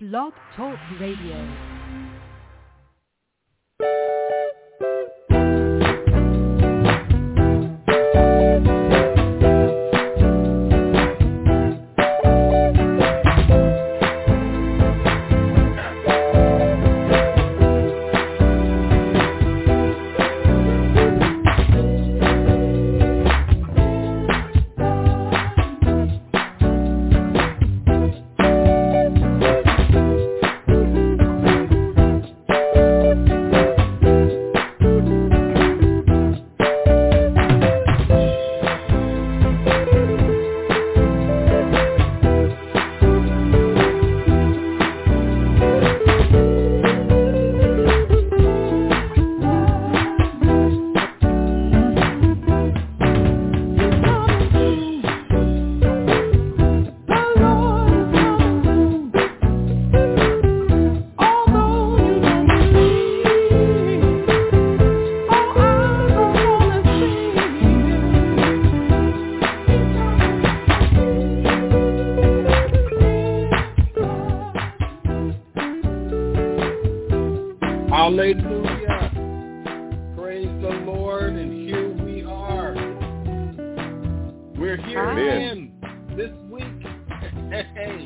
Blog Talk Radio. Hallelujah. Praise the Lord, and here we are. We're here again this week. Hey.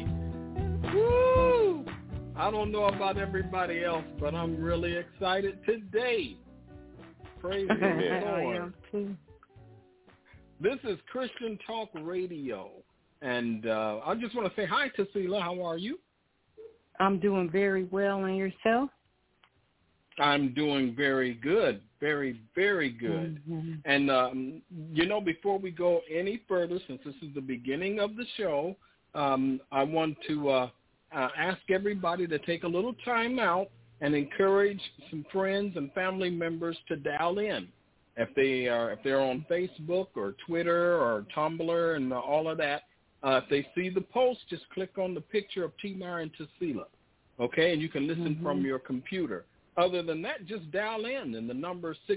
Woo! I don't know about everybody else, but I'm really excited today. Praise the Lord. I am too. This is Christian Talk Radio, and I just want to say hi to Selah. How are you? I'm doing very well, and yourself? I'm doing very good, very, very good. Mm-hmm. And, before we go any further, since this is the beginning of the show, I want to ask everybody to take a little time out and encourage some friends and family members to dial in. If they're on Facebook or Twitter or Tumblr and all of that, if they see the post, just click on the picture of T-Mar and Selah, okay? And you can listen from your computer. Other than that, just dial in, and the number is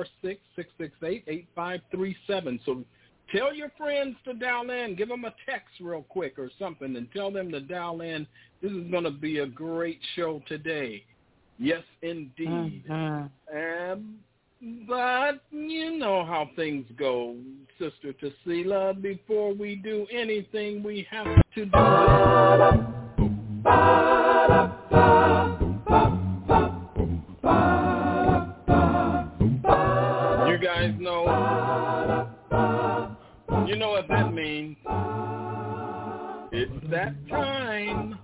646-668-8537. So tell your friends to dial in. Give them a text real quick or something and tell them to dial in. This is going to be a great show today. Yes, indeed. But you know how things go, Sister Selah. Before we do anything, we have to do You guys know. You know what that means. It's that time.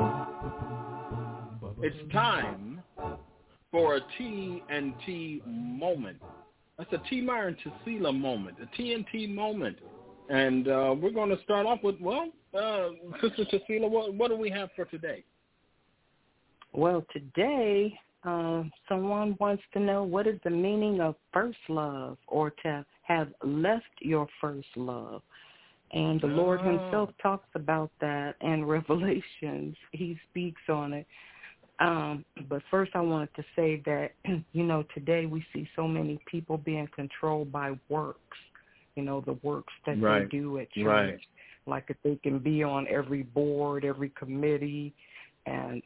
It's time for a T&T moment. That's a T-Mar and Selah moment, a T&T moment. And we're going to start off with, Sister Selah, what do we have for today? Well, today, someone wants to know what is the meaning of first love, or to have left your first love. And the Lord himself talks about that in Revelations. He speaks on it. But first I wanted to say that, today we see so many people being controlled by works, the works that they do at church. Right. Like if they can be on every board, every committee, and,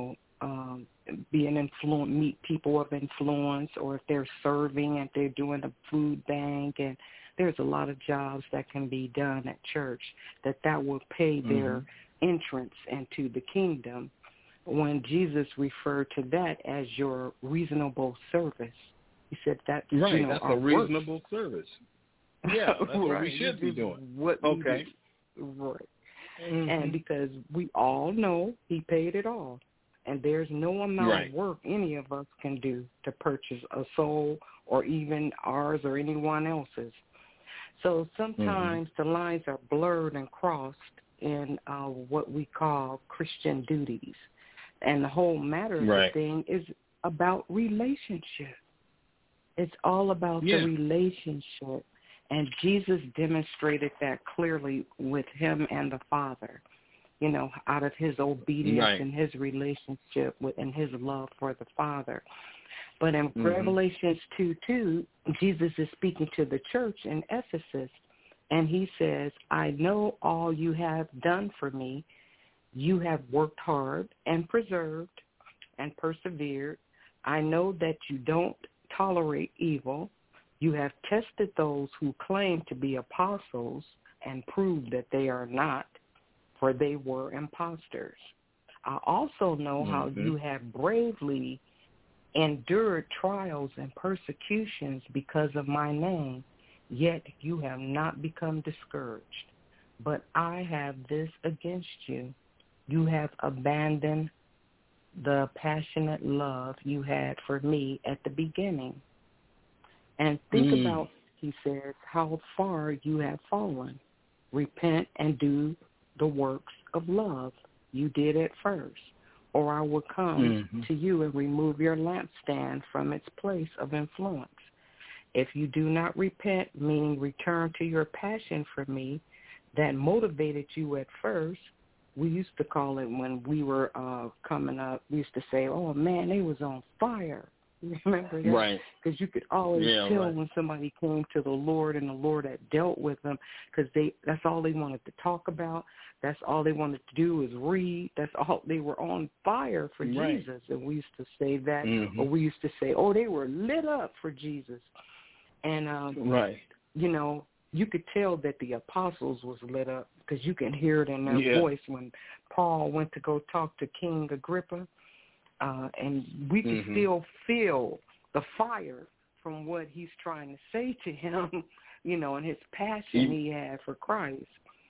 meet people of influence, or if they're serving and they're doing a food bank, and there's a lot of jobs that can be done at church that will pay their entrance into the kingdom. When Jesus referred to that as your reasonable service, he said that's that's a reasonable service. Yeah, that's what we should be doing. Okay, right. And because we all know he paid it all, and there's no amount of work any of us can do to purchase a soul, or even ours or anyone else's. So sometimes the lines are blurred and crossed in what we call Christian duties. And the whole matter of the thing is about relationship. It's all about the relationship. And Jesus demonstrated that clearly with him and the Father, out of his obedience and his relationship and his love for the Father. But in Revelations 2:2, Jesus is speaking to the church in Ephesus, and he says, I know all you have done for me, You have worked hard and persevered. I know that you don't tolerate evil. You have tested those who claim to be apostles and proved that they are not, for they were impostors. I also know how you have bravely endured trials and persecutions because of my name, yet you have not become discouraged. But I have this against you. You have abandoned the passionate love you had for me at the beginning. And think about, he says, how far you have fallen. Repent and do the works of love you did at first, or I will come to you and remove your lampstand from its place of influence. If you do not repent, meaning return to your passion for me that motivated you at first, we used to call it when we were coming up, we used to say, oh, man, they was on fire. Remember that? Right. Because you could always tell when somebody came to the Lord and the Lord had dealt with them, because that's all they wanted to talk about. That's all they wanted to do is read. That's all. They were on fire for Jesus. And we used to say that, or we used to say, oh, they were lit up for Jesus. And, you know, you could tell that the apostles was lit up because you can hear it in their voice when Paul went to go talk to King Agrippa. And we can still feel the fire from what he's trying to say to him, you know, and his passion he had for Christ.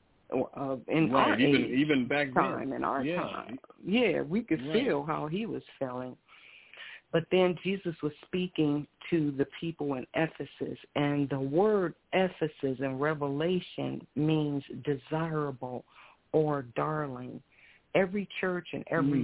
In our age, even back time, then. in our time. Yeah, we could feel how he was feeling. But then Jesus was speaking to the people in Ephesus, and the word Ephesus in Revelation means desirable or darling. Every church and every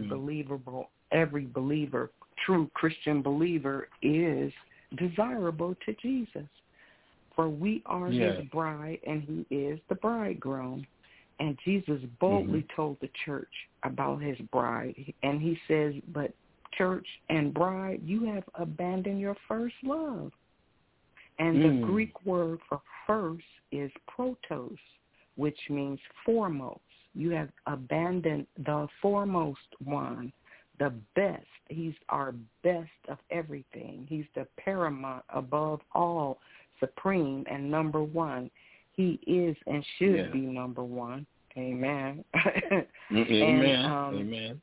believer, true Christian believer, is desirable to Jesus. For we are his bride, and he is the bridegroom. And Jesus boldly told the church about his bride. And he says, but church and bride, you have abandoned your first love. And the Greek word for first is protos, which means foremost. You have abandoned the foremost one, the best. He's our best of everything. He's the paramount, above all, supreme, and number one. He is and should be number one. Amen. Amen.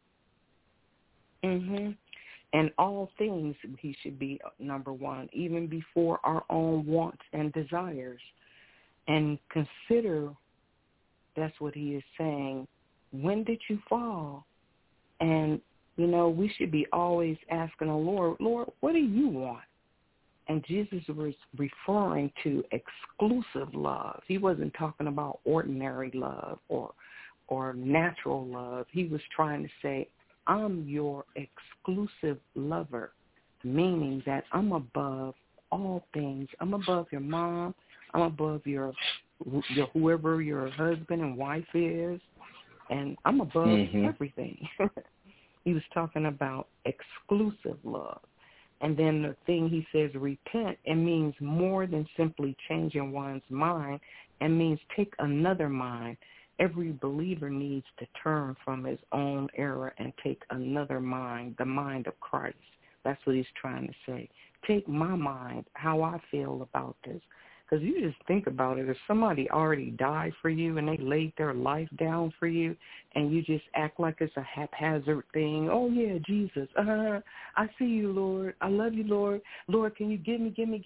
And all things, he should be number one, even before our own wants and desires. And consider, that's what he is saying, when did you fall? And, you know, we should be always asking the Lord, what do you want? And Jesus was referring to exclusive love. He wasn't talking about ordinary love or natural love. He was trying to say, I'm your exclusive lover, meaning that I'm above all things. I'm above your mom. I'm above your whoever your husband and wife is, and I'm above everything. He was talking about exclusive love. And then the thing he says, repent, it means more than simply changing one's mind. It means take another mind. Every believer needs to turn from his own error and take another mind, the mind of Christ. That's what he's trying to say. Take my mind, how I feel about this. Because you just think about it. If somebody already died for you and they laid their life down for you and you just act like it's a haphazard thing, oh, yeah, Jesus, I see you, Lord. I love you, Lord. Lord, can you give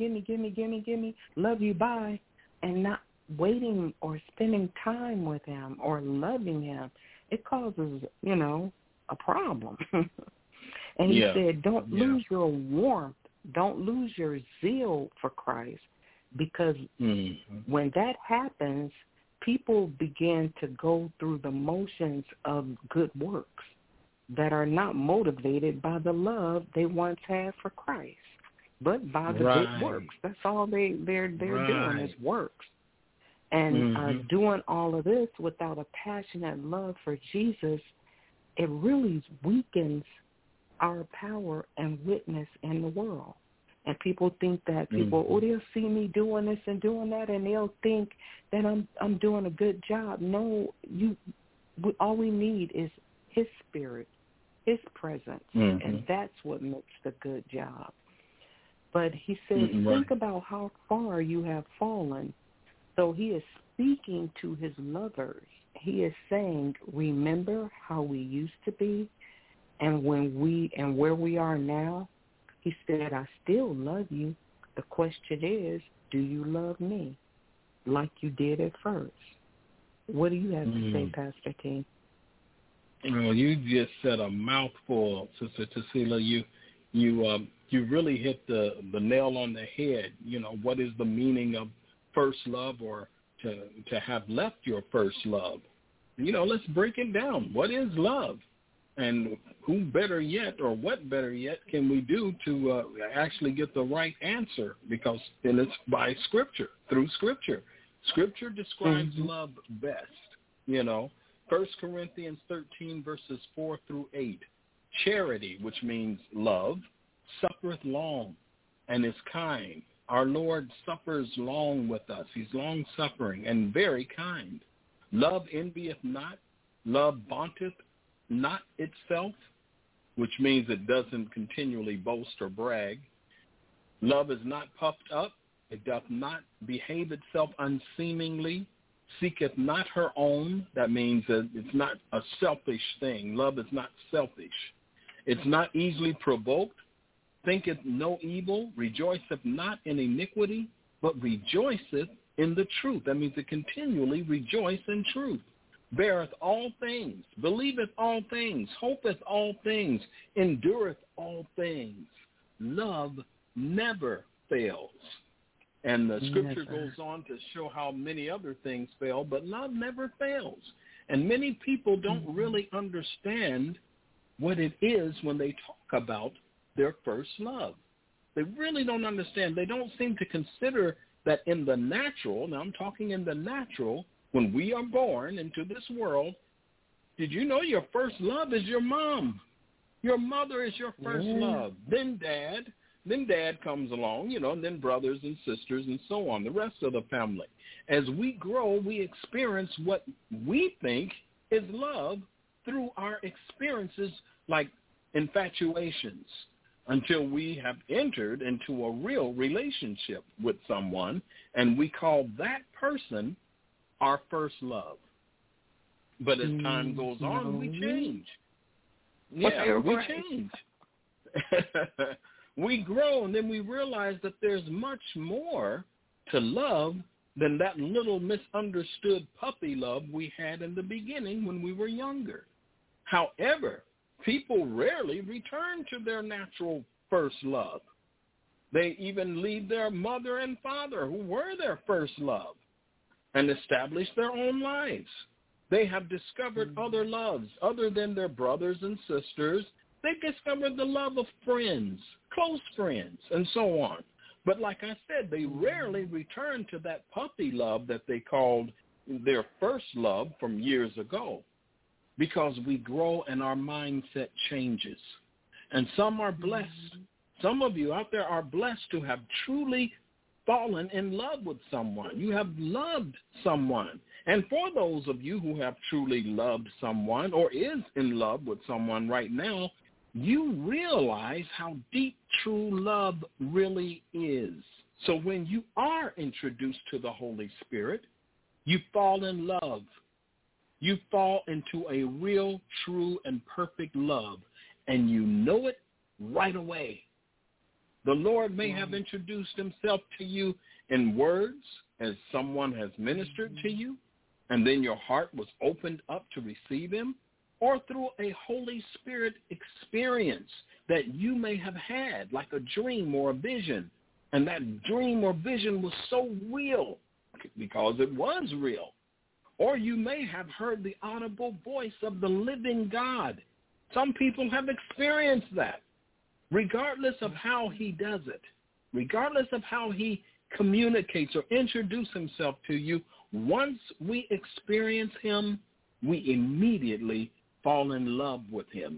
me. Love you, bye. And not waiting or spending time with him or loving him, it causes, you know, a problem. And he said, don't lose your warmth. Don't lose your zeal for Christ. Because when that happens, people begin to go through the motions of good works that are not motivated by the love they once had for Christ, but by the good works. That's all they're doing is works. And doing all of this without a passionate love for Jesus, it really weakens our power and witness in the world. And people think that they'll see me doing this and doing that, and they'll think that I'm doing a good job. No, all we need is his spirit, his presence, and that's what makes the good job. But he says, think about how far you have fallen. So he is speaking to his lovers. He is saying, remember how we used to be and where we are now? He said, I still love you. The question is, do you love me like you did at first? What do you have to say, Pastor T? Well, you just said a mouthful, Sister Tacila. You really hit the nail on the head. You know, what is the meaning of first love, or to have left your first love? You know, let's break it down. What is love? And who better yet, or what better yet can we do to actually get the right answer? Because then it's by Scripture, through Scripture. Scripture describes love best, you know. 1 Corinthians 13, verses 4 through 8. Charity, which means love, suffereth long and is kind. Our Lord suffers long with us. He's long-suffering and very kind. Love envieth not. Love vaunteth not itself, which means it doesn't continually boast or brag. Love is not puffed up. It doth not behave itself unseemingly. Seeketh not her own. That means that it's not a selfish thing. Love is not selfish. It's not easily provoked. Thinketh no evil. Rejoiceth not in iniquity, but rejoiceth in the truth. That means it continually rejoice in truth. Beareth all things. Believeth all things. Hopeth all things. Endureth all things. Love never fails. And the Scripture goes on to show how many other things fail, but love never fails. And many people don't really understand what it is when they talk about their first love. They really don't understand. They don't seem to consider that in the natural, now I'm talking in the natural, when we are born into this world, did you know your first love is your mom? Your mother is your first love. Then dad. Then dad comes along, you know, and then brothers and sisters and so on, the rest of the family. As we grow, we experience what we think is love through our experiences like infatuations until we have entered into a real relationship with someone, and we call that person our first love. But as time goes on, we change. Yeah, we change. We grow, and then we realize that there's much more to love than that little misunderstood puppy love we had in the beginning when we were younger. However, people rarely return to their natural first love. They even leave their mother and father, who were their first love, and establish their own lives. They have discovered other loves other than their brothers and sisters. They discovered the love of friends, close friends, and so on. But like I said, they rarely return to that puppy love that they called their first love from years ago, because we grow and our mindset changes. And some are blessed. Some of you out there are blessed to have truly fallen in love with someone. You have loved someone. And for those of you who have truly loved someone or is in love with someone right now, you realize how deep true love really is. So when you are introduced to the Holy Spirit, you fall in love. You fall into a real, true, and perfect love, and you know it right away. The Lord may have introduced himself to you in words as someone has ministered to you, and then your heart was opened up to receive him, or through a Holy Spirit experience that you may have had, like a dream or a vision. And that dream or vision was so real because it was real. Or you may have heard the audible voice of the living God. Some people have experienced that, regardless of how he does it, regardless of how he communicates or introduces himself to you. Once we experience him, we immediately fall in love with him.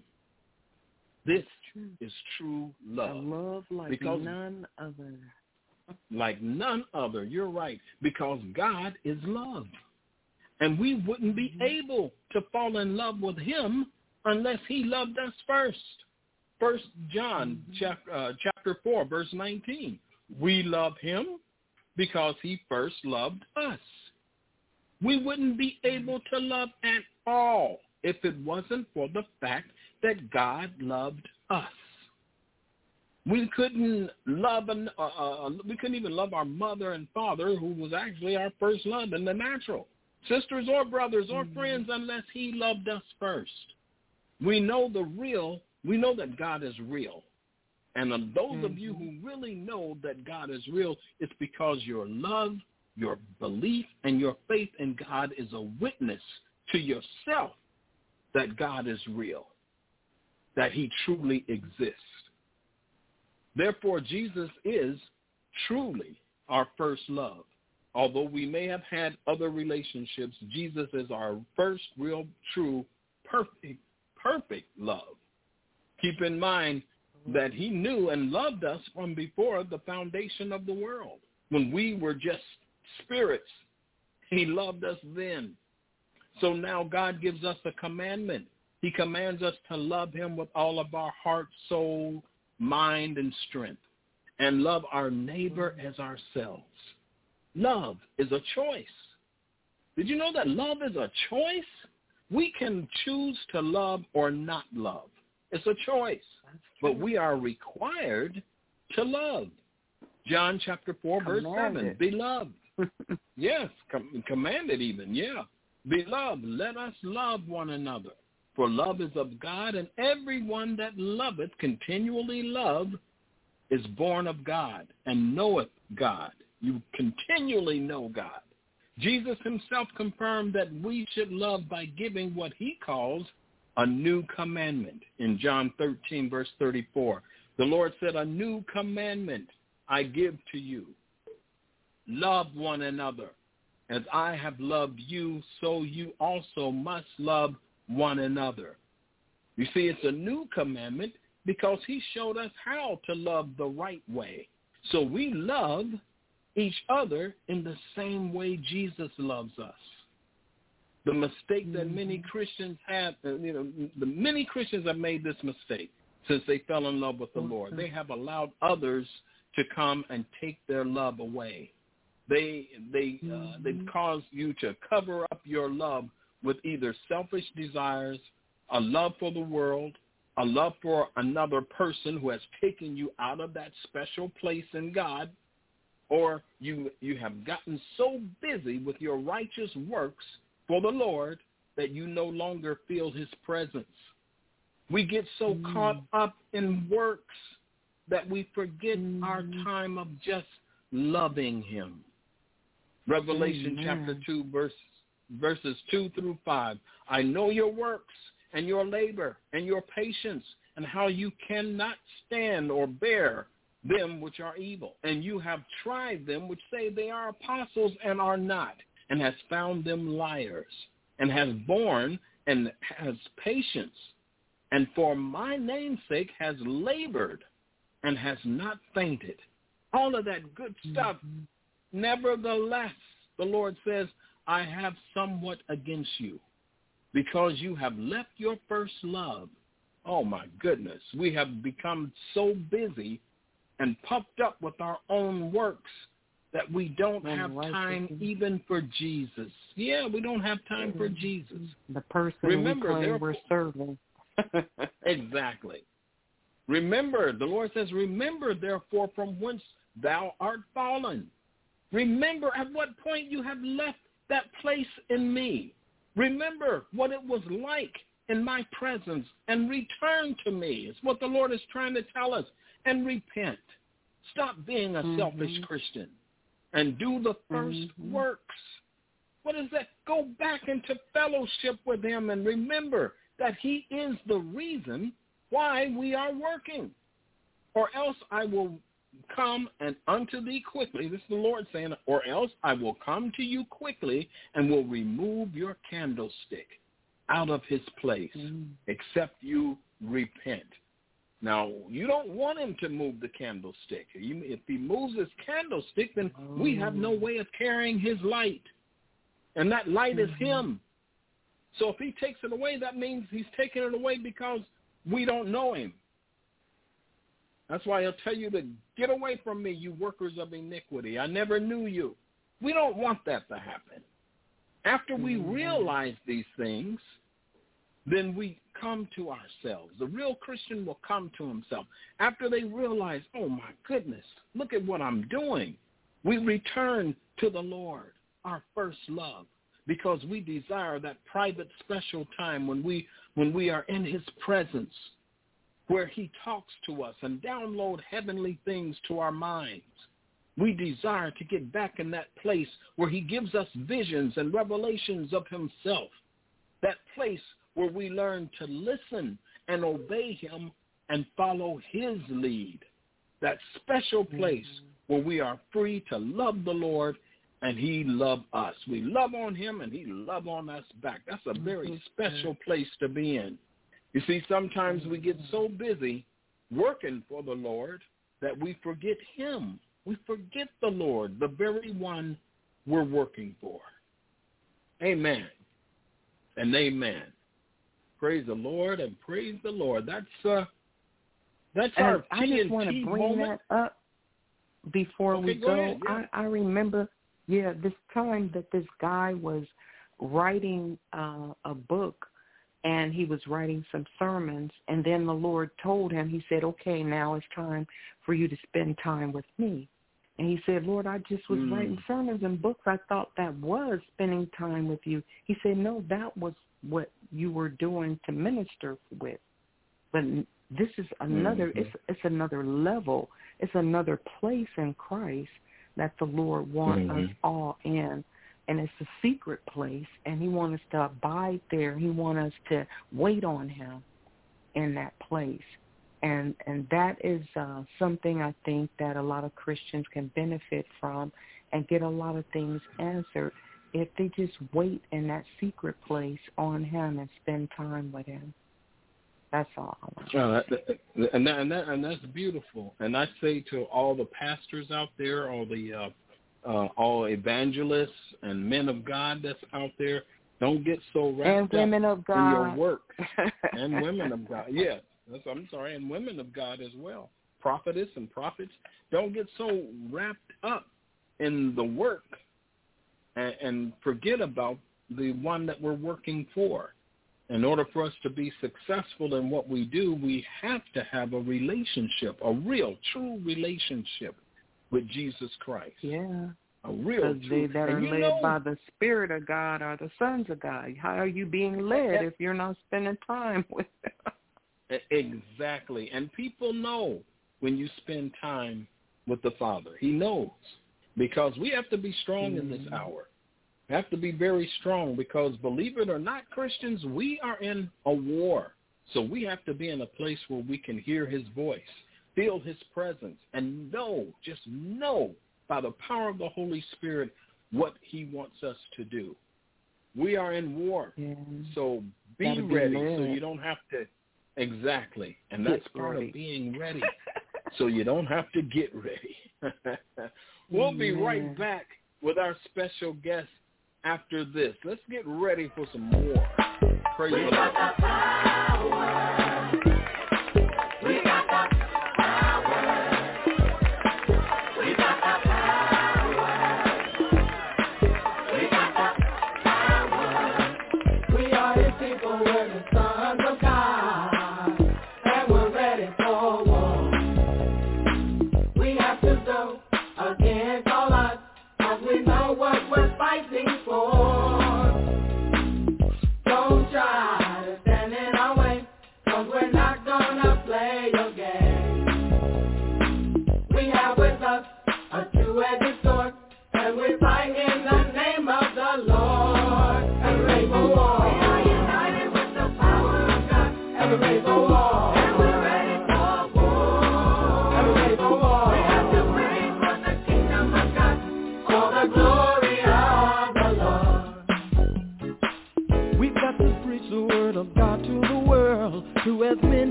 This is true love. A love like none other. Like none other. You're right. Because God is love. And we wouldn't be able to fall in love with him unless he loved us first. 1 John chapter 4, verse 19. We love him because he first loved us. We wouldn't be able to love at all if it wasn't for the fact that God loved us. We couldn't love, we couldn't even love our mother and father, who was actually our first love in the natural, sisters or brothers or friends, unless he loved us first. We know that God is real. And those of you who really know that God is real, it's because your love, your belief, and your faith in God is a witness to yourself that God is real, that he truly exists. Therefore, Jesus is truly our first love. Although we may have had other relationships, Jesus is our first real, true, perfect love. Keep in mind that he knew and loved us from before the foundation of the world. When we were just spirits, he loved us then. So now God gives us a commandment. He commands us to love him with all of our heart, soul, mind, and strength, and love our neighbor as ourselves. Love is a choice. Did you know that love is a choice? We can choose to love or not love. It's a choice, but we are required to love. John chapter 4, verse 7, beloved. Yes, commanded even, yeah. Beloved, let us love one another, for love is of God, and everyone that loveth continually love is born of God and knoweth God. You continually know God. Jesus himself confirmed that we should love by giving what he calls a new commandment. In John 13, verse 34, the Lord said, a new commandment I give to you. Love one another. As I have loved you, so you also must love one another. You see, it's a new commandment because he showed us how to love the right way. So we love each other in the same way Jesus loves us. The mistake that many Christians have, many Christians have made this mistake since they fell in love with the Lord. They have allowed others to come and take their love away. They've caused you to cover up your love with either selfish desires, a love for the world, a love for another person who has taken you out of that special place in God, or you have gotten so busy with your righteous works for the Lord that you no longer feel his presence. We get so caught up in works that we forget our time of just loving him. Revelation chapter 2, verses 2 through 5. I know your works and your labor and your patience, and how you cannot stand or bear them which are evil. And you have tried them which say they are apostles and are not, and has found them liars, and has borne and has patience, and for my name's sake has labored and has not fainted. All of that good stuff. Nevertheless, the Lord says, I have somewhat against you, because you have left your first love. Oh, my goodness. We have become so busy and puffed up with our own works that we don't have time even for Jesus. Yeah, we don't have time for Jesus. The person remember, we claim we're serving. Exactly. Remember, the Lord says, remember, therefore, from whence thou art fallen. Remember at what point you have left that place in me. Remember what it was like in my presence and return to me. It's what the Lord is trying to tell us. And repent. Stop being a selfish Christian and do the first works. What is that? Go back into fellowship with him and remember that he is the reason why we are working. Or else I will come and unto thee quickly. This is the Lord saying, or else I will come to you quickly and will remove your candlestick out of his place, except you repent. Now, you don't want him to move the candlestick. If he moves his candlestick, then we have no way of carrying his light. And that light is him. So if he takes it away, that means he's taking it away because we don't know him. That's why he'll tell you to get away from me, you workers of iniquity. I never knew you. We don't want that to happen. After we realize these things, then we come to ourselves. The real Christian will come to himself. After they realize, oh my goodness, look at what I'm doing. We return to the Lord, our first love, because we desire that private special time when we are in his presence, where he talks to us and download heavenly things to our minds. We desire to get back in that place where he gives us visions and revelations of himself, that place where we learn to listen and obey him and follow his lead, that special place where we are free to love the Lord and he love us. We love on him and he love on us back. That's a very special place to be in. You see, sometimes we get so busy working for the Lord that we forget him. We forget the Lord, the very one we're working for. Amen and amen. Praise the Lord and praise the Lord. That's our I just want to bring moment. That up before we go. Ahead, yeah. I remember, this time that this guy was writing a book, and he was writing some sermons, and then the Lord told him, he said, okay, now it's time for you to spend time with me. And he said, Lord, I just was writing sermons and books. I thought that was spending time with you. He said, no, that was what you were doing to minister with. But this is another, it's another level. It's another place in Christ that the Lord wants us all in. And it's a secret place, and he wants us to abide there. He wants us to wait on him in that place. And that is something I think that a lot of Christians can benefit from and get a lot of things answered if they just wait in that secret place on him and spend time with him. That's all I want to say. And that's beautiful. And I say to all the pastors out there, all evangelists and men of God that's out there, don't get so wrapped up in your work. And women of God, yes. And women of God as well, prophetess and prophets. Don't get so wrapped up in the work and forget about the one that we're working for. In order for us to be successful in what we do, we have to have a relationship, a real, true relationship with Jesus Christ. Yeah. A real, true. They that are led by the Spirit of God are the sons of God. How are you being led if you're not spending time with them? Exactly. And people know when you spend time with the Father. He knows, because we have to be strong in this hour. We have to be very strong because, believe it or not, Christians, we are in a war. So we have to be in a place where we can hear his voice, feel his presence, and just know by the power of the Holy Spirit what he wants us to do. We are in war. So be ready so you don't have to. Exactly. And that's part of being ready. So you don't have to get ready. We'll be right back with our special guest after this. Let's get ready for some more. Praise the Lord.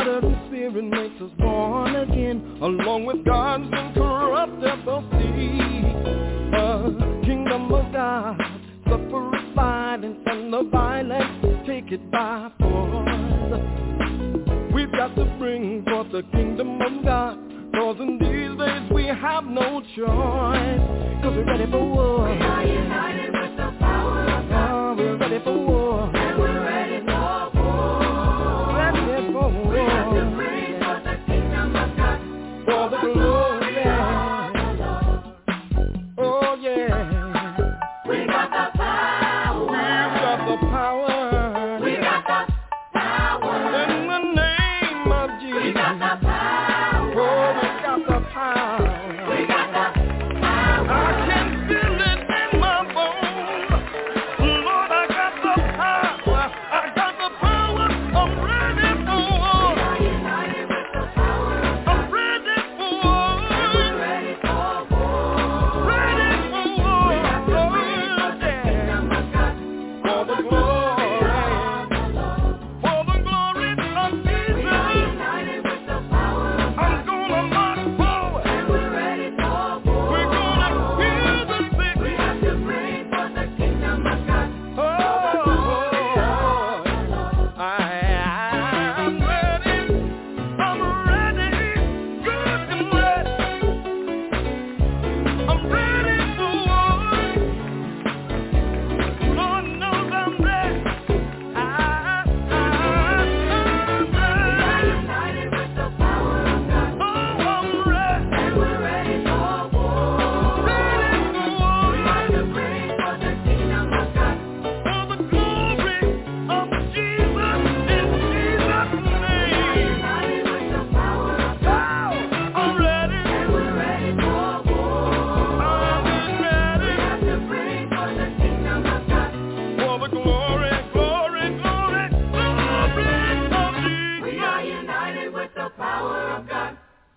Along with God's incorruptible seed. of God, suffer violence and the violence take it by force. We've got to bring forth the kingdom of God, cause in these days we have no choice, cause we're ready for war. We are united with the power of God. We're ready for war. And we're ready for war. Ready for war. We have to bring forth the kingdom of God, for the glory of the Lord. Oh yeah. We got the power. We've got the power. We got the power. In the name of Jesus. We got the power. Oh, we got the power. We got the power. I can feel it in my bones. Lord, I got the power. I got the power. I'm ready for war. We are united with the power of God. I'm ready for war. We're ready for war. Ready for war. We have to bring forth the kingdom of God, For the glory. of the Lord. For the glory of We are Jesus. united with the power of I'm God. gonna march forward. And we're ready for war. We're gonna feel the We victory. have to bring forth the kingdom of God, Oh, I'm ready. I'm ready. Good and ready. I'm ready for war. Lord knows I'm ready. I'm We are ready. united with the power of God. Oh, I'm ready. And we're ready for war. Ready for We war. have to bring forth the kingdom of God, For the glory of Jesus in Jesus' we are name. united with the power of Oh, God. I'm ready. And we're ready for war. I'm We ready. have to bring forth the kingdom of God. For the glory, glory, glory, glory of We are Jesus. united with the power of God.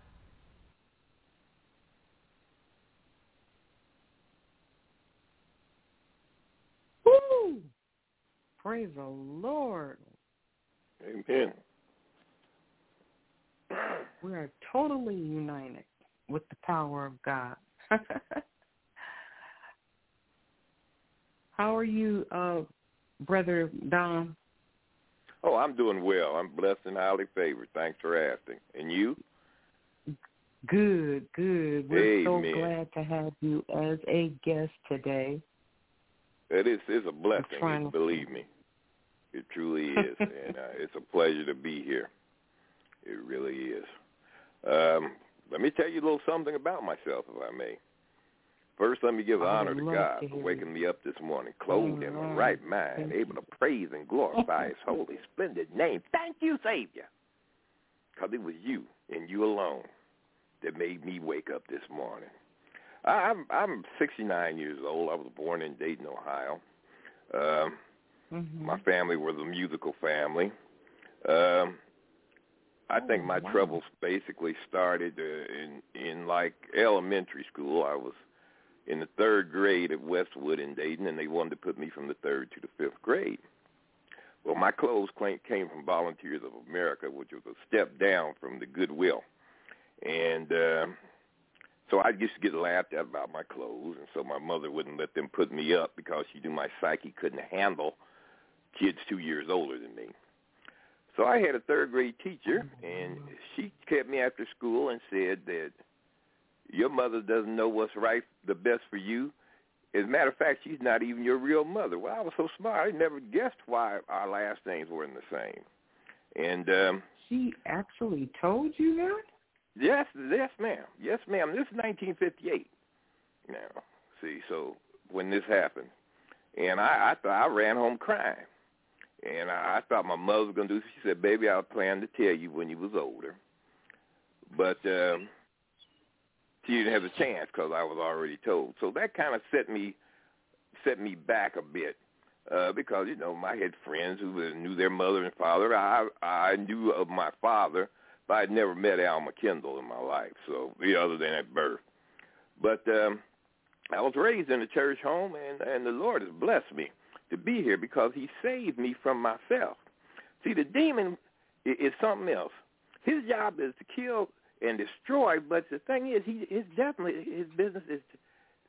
Woo! Praise the Lord. Amen. We are totally united with the power of God. How are you, Brother Don? Oh, I'm doing well. I'm blessed and highly favored. Thanks for asking. And you? Good, good. We're so Amen. glad to have you as a guest today. It is a blessing, trying to- believe me. It truly is. And it's a pleasure to be here. It really is. Let me tell you a little something about myself, if I may. First, let me give I honor would to love God to for hear waking you. me up this morning, clothed in my right mind, Thank able to praise and glorify His holy, splendid name. Thank you, Savior. Because it was you and you alone that made me wake up this morning. I'm 69 years old. I was born in Dayton, Ohio. My family was a musical family. I think my troubles basically started in like elementary school. I was in the third grade at Westwood in Dayton, and they wanted to put me from the third to the fifth grade. Well, my clothes came from Volunteers of America, which was a step down from the Goodwill. And so I used to get laughed at about my clothes, and so my mother wouldn't let them put me up because she knew my psyche couldn't handle kids 2 years older than me. So I had a third-grade teacher, and she kept me after school and said that your mother doesn't know what's right, the best for you. As a matter of fact, she's not even your real mother. Well, I was so smart, I never guessed why our last names weren't the same. And she actually told you that? Yes, ma'am. Yes, ma'am. This is 1958. Now, see, so when this happened, and I thought I ran home crying. And I thought my mother was going to do this. She said, baby, I was planning to tell you when you was older. But she didn't have a chance because I was already told. So that kind of set me back a bit because, you know, I had friends who knew their mother and father. I knew of my father, but I'd never met Alma Kendall in my life, so other than at birth. But I was raised in a church home, and the Lord has blessed me to be here because He saved me from myself. See, the demon is something else. His job is to kill and destroy, but the thing is, his business is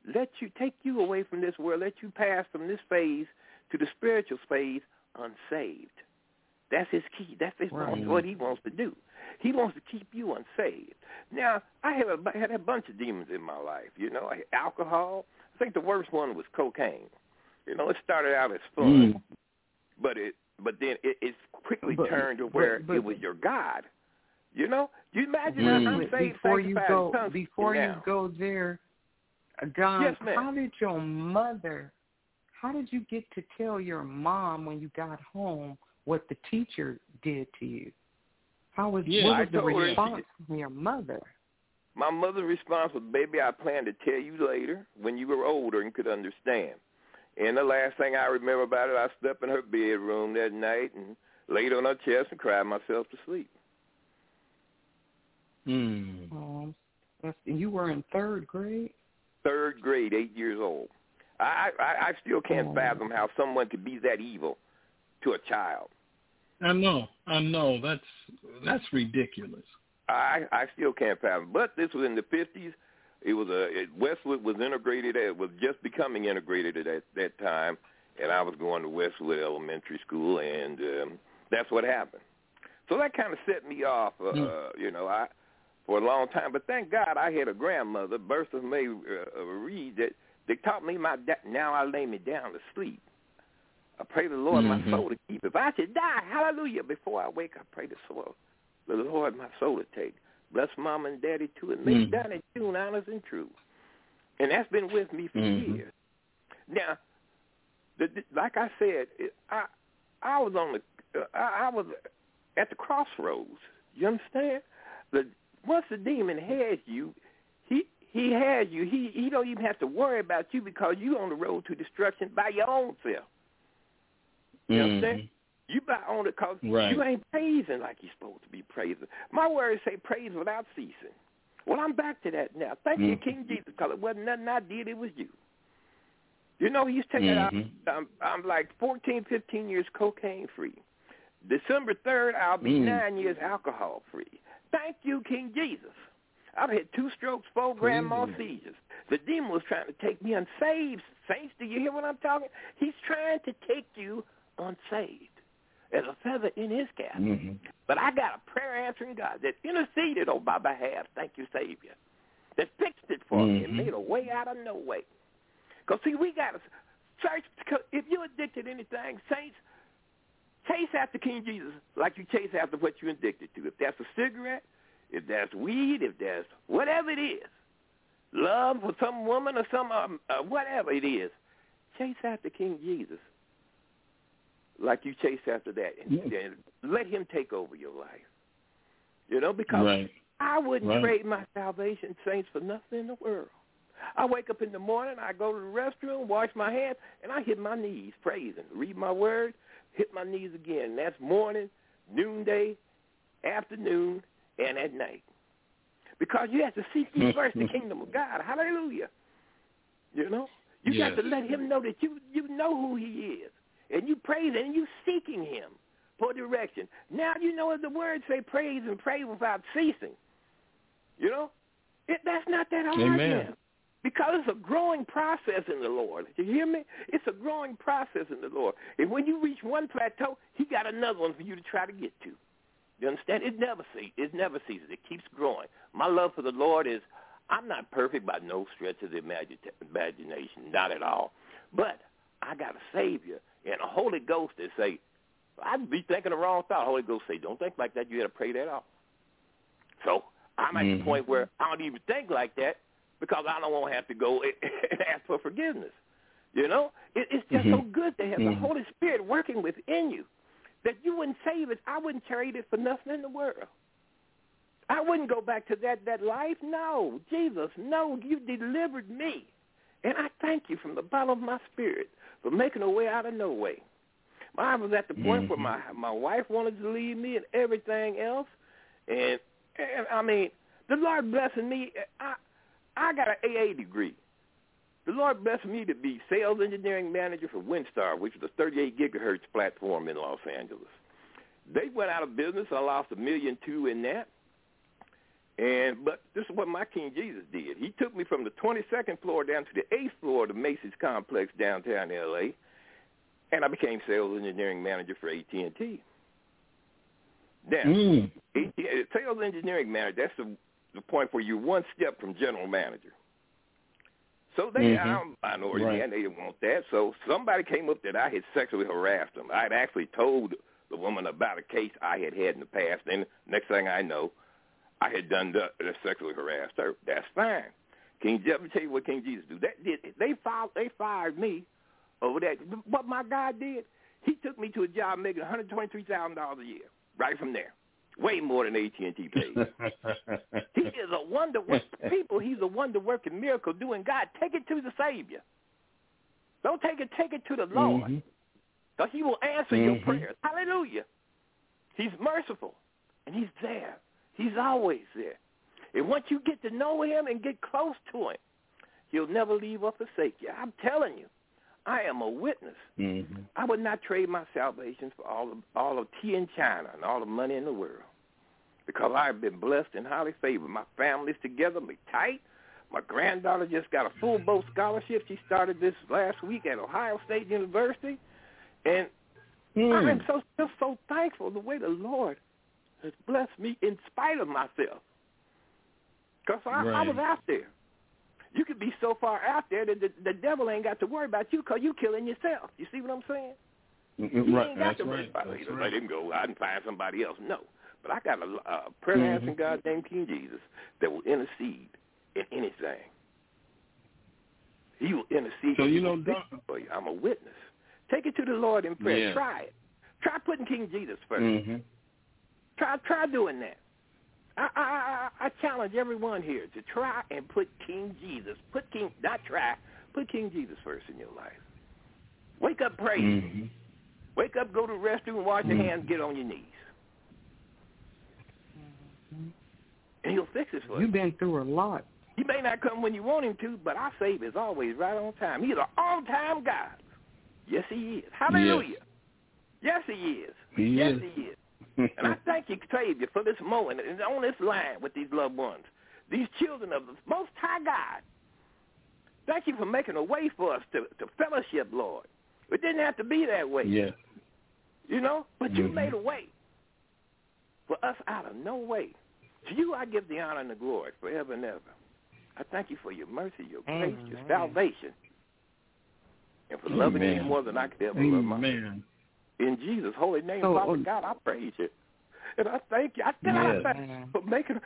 take you away from this world, let you pass from this phase to the spiritual phase unsaved. That's his key. That's what he wants to do. He wants to keep you unsaved. Now, I had a bunch of demons in my life. You know, alcohol. I think the worst one was cocaine. You know, it started out as fun, but then it quickly turned to where it was your God. You know, you imagine I'm saved, before you go there, John. Yes, how did you get to tell your mom when you got home what the teacher did to you? What was the response from your mother? My mother's response was, baby, I plan to tell you later when you were older and could understand. And the last thing I remember about it, I slept in her bedroom that night and laid on her chest and cried myself to sleep. You were in third grade? Third grade, 8 years old. I still can't fathom how someone could be that evil to a child. I know. That's ridiculous. I still can't fathom. But this was in the 50s. It was Westwood was integrated. It was just becoming integrated at that time, and I was going to Westwood Elementary School, and that's what happened. So that kind of set me off, you know, for a long time. But thank God I had a grandmother, Bertha May Reed, that they taught me now I lay me down to sleep. I pray the Lord my soul to keep. If I should die, hallelujah, before I wake, I pray the Lord my soul to take. Bless Mama and Daddy too, and make down in tune, honest and true. And that's been with me for years. Now, like I said, I was I was at the crossroads. You understand? Once the demon has you, he has you. He don't even have to worry about you because you're on the road to destruction by your own self. You understand? You by on it because you ain't praising like you're supposed to be praising. My words say praise without ceasing. Well, I'm back to that now. Thank you, King Jesus, because it wasn't nothing I did. It was you. You know, he's taking out. I'm like 14, 15 years cocaine-free. December 3rd, I'll be 9 years alcohol-free. Thank you, King Jesus. I've had 2 strokes, 4 grand mal seizures. The demon was trying to take me unsaved. Saints, do you hear what I'm talking? He's trying to take you unsaved as a feather in his cap. But I got a prayer-answering God that interceded on my behalf, thank you, Savior, that fixed it for me and made a way out of no way. Because, see, we got to search. If you're addicted to anything, saints, chase after King Jesus like you chase after what you're addicted to. If that's a cigarette, if that's weed, if that's whatever it is, love for some woman or some whatever it is, chase after King Jesus like you chase after that. And let him take over your life. You know, because I wouldn't trade my salvation, saints, for nothing in the world. I wake up in the morning, I go to the restroom, wash my hands, and I hit my knees praising, read my word, hit my knees again. And that's morning, noonday, afternoon, and at night. Because you have to seek ye first the kingdom of God. Hallelujah. You know? You got to let him know that you know who he is. And you praise and you seeking him for direction. Now you know as the words say, praise and pray without ceasing. You know? That's not that hard now. Because it's a growing process in the Lord. You hear me? It's a growing process in the Lord. And when you reach one plateau, he got another one for you to try to get to. You understand? It never ceases. It keeps growing. My love for the Lord is, I'm not perfect by no stretch of the imagination, not at all. But I got a Savior and a Holy Ghost that say, I'd be thinking the wrong thought. Holy Ghost say, don't think like that. You got to pray that off. So I'm at the point where I don't even think like that because I don't want to have to go and ask for forgiveness. You know? It's just so good to have the Holy Spirit working within you that you wouldn't save it. I wouldn't trade it for nothing in the world. I wouldn't go back to that life. No, Jesus, no, you delivered me. And I thank you from the bottom of my spirit for making a way out of no way. I was at the point where my wife wanted to leave me and everything else. And I mean, the Lord blessing me. I got an AA degree. The Lord blessed me to be sales engineering manager for WinStar, which is a 38 gigahertz platform in Los Angeles. They went out of business. I lost $1.2 million in that. But this is what my King Jesus did. He took me from the 22nd floor down to the 8th floor of the Macy's complex downtown L.A., and I became sales engineering manager for AT&T. Now, sales engineering manager, that's the point where you're one step from general manager. So I'm a minority man. They didn't want that. So somebody came up that I had sexually harassed them. I had actually told the woman about a case I had in the past, and next thing I know, I had done sexually harassed her. That's fine. Let me tell you what King Jesus do. They fired me over that. What my God did, he took me to a job making $123,000 a year right from there. Way more than AT&T paid. He is a wonder. People, he's a wonder-working miracle doing God. Take it to the Savior. Don't take it to the Lord. Because he will answer your prayers. Hallelujah. He's merciful, and he's there. He's always there. And once you get to know him and get close to him, he'll never leave or forsake you. I'm telling you, I am a witness. I would not trade my salvation for all of tea in China and all the money in the world, because I've been blessed and highly favored. My family's together, we're tight. My granddaughter just got a full boat scholarship. She started this last week at Ohio State University. And I'm just so thankful the way the Lord has blessed me in spite of myself. Because I was out there. You could be so far out there that the devil ain't got to worry about you because you killing yourself. You see what I'm saying? He ain't got to worry about it. Let him go out and find somebody else. No. But I got a prayer answering God named King Jesus that will intercede in anything. He will intercede for you. I'm a witness. Take it to the Lord in prayer. Yeah. Try it. Try putting King Jesus first. Try doing that. I challenge everyone here to try and put King Jesus. Put King Jesus first in your life. Wake up, pray. Wake up, go to the restroom, wash your hands, get on your knees. And he'll fix it for you. You've been through a lot. He may not come when you want him to, but our Savior is always right on time. He's an on-time God. Yes, he is. Hallelujah. Yes, he is. He is. And I thank you, Savior, for this moment and on this line with these loved ones, these children of the Most High God. Thank you for making a way for us to fellowship, Lord. It didn't have to be that way. Yeah. You know, but you made a way for us out of no way. To you I give the honor and the glory forever and ever. I thank you for your mercy, your grace, your salvation, and for loving me more than I could ever love myself. In Jesus' holy name, Father God, I praise you. And I thank you. I thank you for making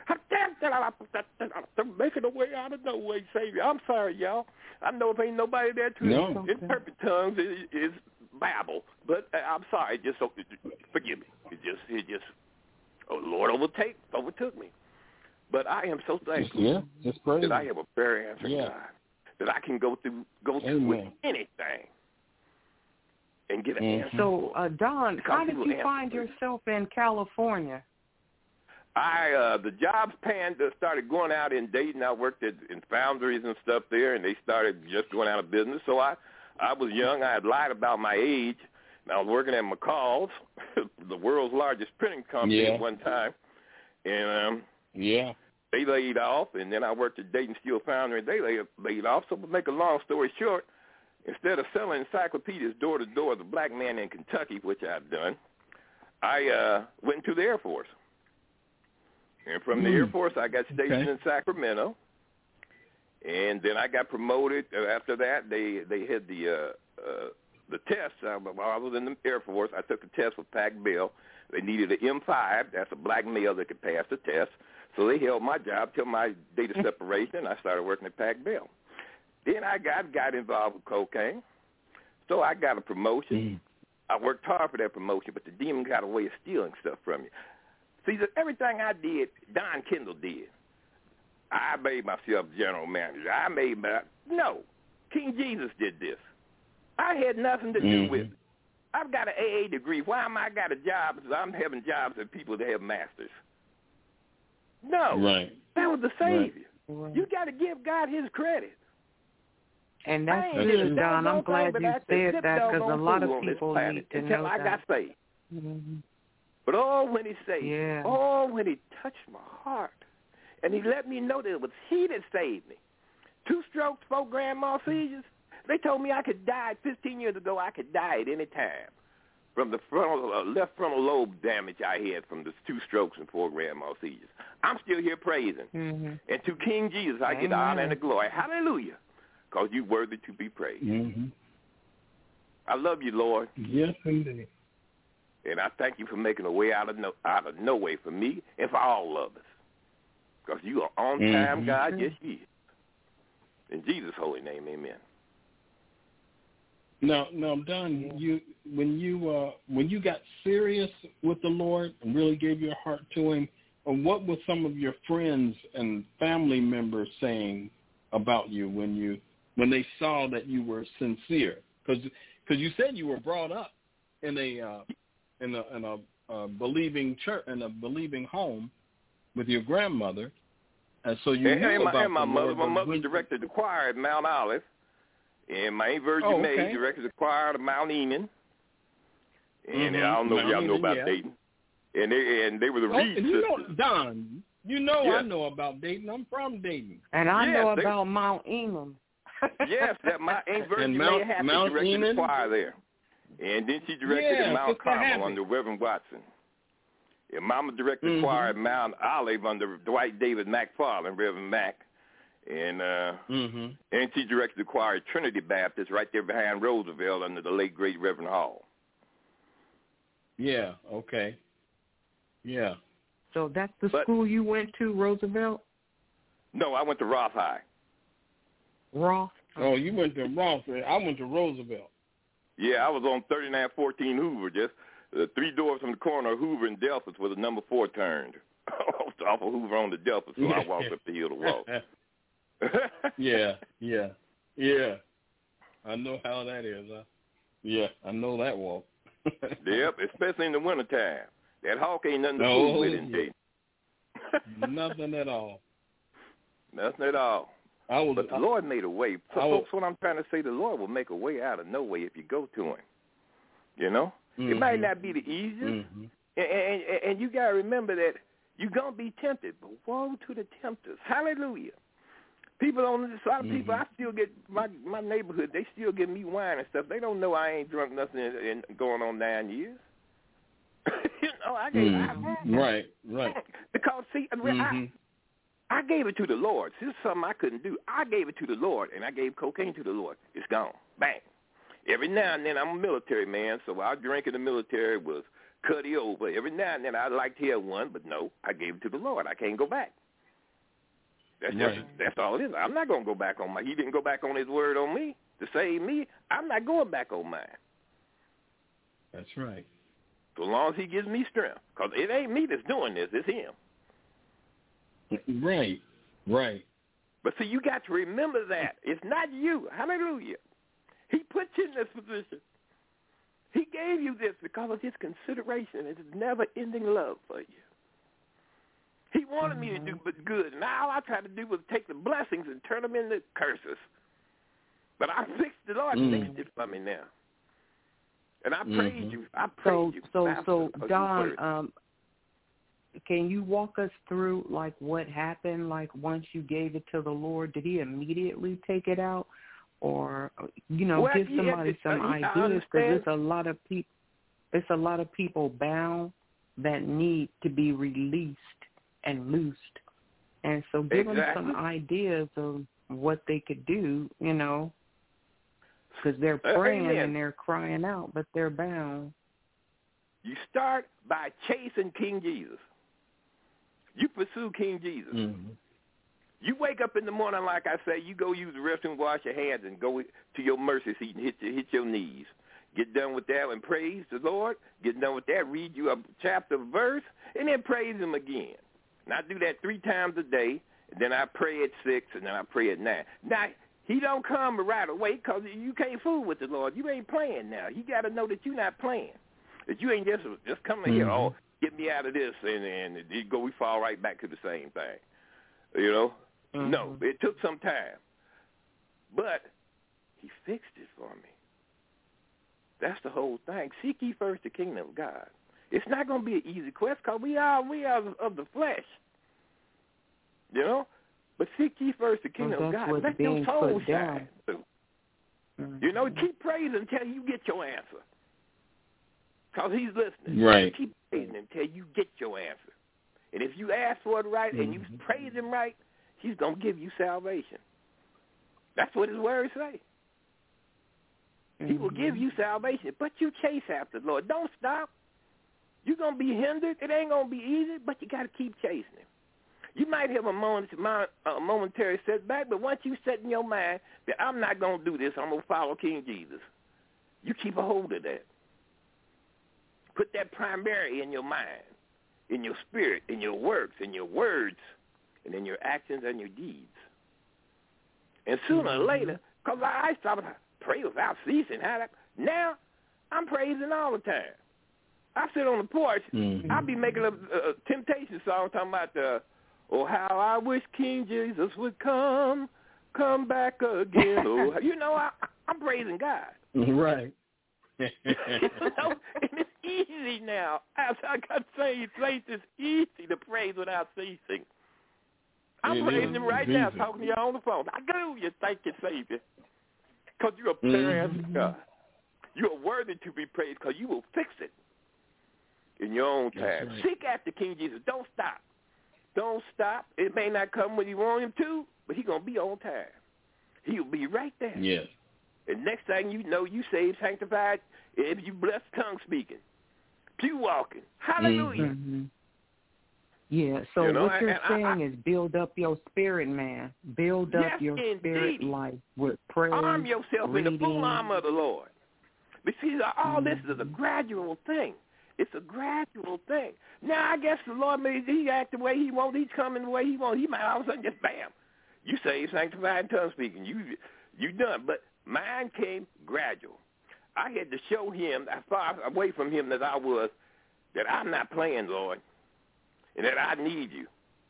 a way out of no way, Savior. I'm sorry, y'all. I know if ain't nobody there to interpret tongues, is babble. But I'm sorry. Just forgive me. It just Lord overtook me. But I am so thankful that I have a prayer answering God, that I can go through with anything and get an answer. So, Don, how did you find yourself in California? The jobs started going out in Dayton. I worked in foundries and stuff there, and they started just going out of business. So I was young. I had lied about my age. And I was working at McCall's, the world's largest printing company at one time. And they laid off, and then I worked at Dayton Steel Foundry, and they laid off. So to make a long story short, instead of selling encyclopedias door to door, the black man in Kentucky, which I've done, I went to the Air Force. And from the Air Force, I got stationed in Sacramento. And then I got promoted. After that, they had the test. While I was in the Air Force, I took the test for Pac Bell. They needed an M5. That's a black male that could pass the test. So they held my job till my date of separation. I started working at Pac Bell. Then I got involved with cocaine. So I got a promotion. I worked hard for that promotion, but the demon got a way of stealing stuff from you. See, everything I did, Don Kendall did. I made myself general manager. No, King Jesus did this. I had nothing to do with it. I've got an AA degree. Why am I got a job? Because I'm having jobs of people that have masters. No. Right. That was the Savior. Right. You got to give God his credit. And that's good, Don. I'm glad you said that, because a lot of people need to know that. Until I got saved. But when he saved, when he touched my heart And he let me know that it was he that saved me. 2 strokes, 4 grand mal seizures. They told me I could die 15 years ago. I could die at any time from the left frontal lobe damage I had from the 2 strokes and 4 grand mal seizures. I'm still here praising. Mm-hmm. And to King Jesus, I get the honor and the glory. Hallelujah. Because you're worthy to be praised. Mm-hmm. I love you, Lord. Yes, indeed. And I thank you for making a way out of no way for me and for all of us. Because you are on time, God. Yes, you is. In Jesus' holy name, amen. Now, Don, when you got serious with the Lord and really gave your heart to Him, what were some of your friends and family members saying about you when they saw that you were sincere? Because you said you were brought up in a believing church, in a believing home with your grandmother, and so you knew about my mother. Lord, my mother directed the choir at Mount Olive. And my Aunt Virgin May directed the choir at Mount Enon. And I don't know if y'all know about Dayton. And they were the Reed sisters. Don, I know about Dayton. I'm from Dayton. And I know about Mount Enon. Yes, that my Aunt Virgin May Happy directed the choir there. And then she directed at Mount Carmel under Reverend Watson. And Mama directed the choir at Mount Olive under Dwight David McFarland, Reverend Mac. And she directed the choir at Trinity Baptist right there behind Roosevelt under the late, great Reverend Hall. Yeah, okay. Yeah. So that's the school you went to, Roosevelt? No, I went to Roth High. Roth? Oh, you went to Roth. I went to Roosevelt. Yeah, I was on 3914 Hoover, just 3 doors from the corner of Hoover and Delphus where the number 4 turned. Off of Hoover on the Delphus, so I walked up the hill to walk. Yeah. I know how that is. Yeah, I know that walk. Yep, especially in the wintertime. That hawk ain't nothing to fool with in Dayton. Nothing at all. Nothing at all. But the Lord made a way. Folks, what I'm trying to say, the Lord will make a way out of no way if you go to Him. You know? It might not be the easiest. And you got to remember that you're going to be tempted, but woe to the tempters. Hallelujah. People on this side of people, I still get my neighborhood. They still give me wine and stuff. They don't know I ain't drunk nothing in going on 9 years. You know, I gave right. Because see, I gave it to the Lord. This is something I couldn't do. I gave it to the Lord, and I gave cocaine to the Lord. It's gone. Bang. Every now and then, I'm a military man, so our drink in the military was cutty over. Every now and then, I'd like to have one, but no, I gave it to the Lord. I can't go back. That's all it is. I'm not going to go back on He didn't go back on His word on me to save me. I'm not going back on mine. That's right. So long as He gives me strength. Because it ain't me that's doing this. It's Him. Right. But see, you got to remember that. It's not you. Hallelujah. He put you in this position. He gave you this because of His consideration and His never-ending love for you. He wanted me to do good, and all I tried to do was take the blessings and turn them into curses. But the Lord fixed it for me now. And I praise you. I praise you. So Don, can you walk us through, like, what happened, like, once you gave it to the Lord? Did He immediately take it out? Or, give somebody some ideas, because there's a lot of people bound that need to be released and loosed. And so give them some ideas of what they could do, because they're praying and they're crying out, but they're bound. You start by chasing King Jesus. You pursue King Jesus. You wake up in the morning, like I say, you go use the restroom, wash your hands, and go to your mercy seat and hit your knees. Get done with that and praise the Lord. Get done with that, read you a chapter, verse, and then praise Him again. And I do that 3 times a day, and then I pray at 6, and then I pray at 9. Now, He don't come right away because you can't fool with the Lord. You ain't playing now. He got to know that you're not playing, that you ain't just coming here, get me out of this, and we fall right back to the same thing. No, it took some time. But He fixed it for me. That's the whole thing. Seek ye first the kingdom of God. It's not going to be an easy quest because we are of the flesh. You know? But seek ye first the kingdom of God. Let your soul shine. You know, keep praising until you get your answer. Because he's listening. Right. Keep praising until you get your answer. And if you ask for it right and you praise him right, he's going to give you salvation. That's what his words say. He will give you salvation, but you chase after the Lord. Don't stop. You're going to be hindered. It ain't going to be easy, but you got to keep chasing him. You might have a momentary setback, but once you set in your mind that I'm not going to do this, I'm going to follow King Jesus, you keep a hold of that. Put that primary in your mind, in your spirit, in your works, in your words, and in your actions and your deeds. And sooner or later, because I started to pray without ceasing. Now, I'm praising all the time. I sit on the porch. I'll be making a Temptation song talking about oh, how I wish King Jesus would come back again. Oh, you know, I'm praising God. Right. You know, and it's easy now. After I got saved, it's easy to praise without ceasing. I'm praising him right now, talking to you on the phone. Hallelujah, thank you, Savior. Because you're a prayer answering God. You are worthy to be praised because you will fix it in your own time. Right. Seek after King Jesus. Don't stop. Don't stop. It may not come when you want him to, but he's going to be on time. He'll be right there. Yes. And next thing you know, you saved, sanctified, if you blessed, tongue speaking, pew walking. Hallelujah. Yeah, so you know, what you're saying is build up your spirit, man. Build up your spirit life with prayer. Arm yourself in the full armor of the Lord. But see, all this is a gradual thing. It's a gradual thing. Now, I guess the Lord he act the way he wants. He's coming the way he wants. He might all of a sudden just, bam, you saved, sanctified, and tongue speaking. You done. But mine came gradual. I had to show him, as far away from him as I was, that I'm not playing, Lord, and that I need you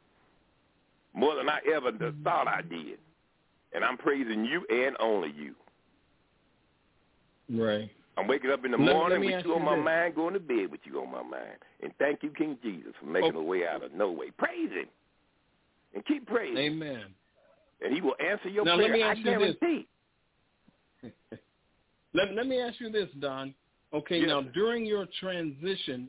more than I ever thought I did. And I'm praising you and only you. Right. I'm waking up in the morning with you on my mind, going to bed with you on my mind. And thank you, King Jesus, for making a way out of no way. Praise him. And keep praising. Amen. And he will answer your now, prayer. Let me ask I guarantee. Let me ask you this, Don. Okay, yes. Now during your transition,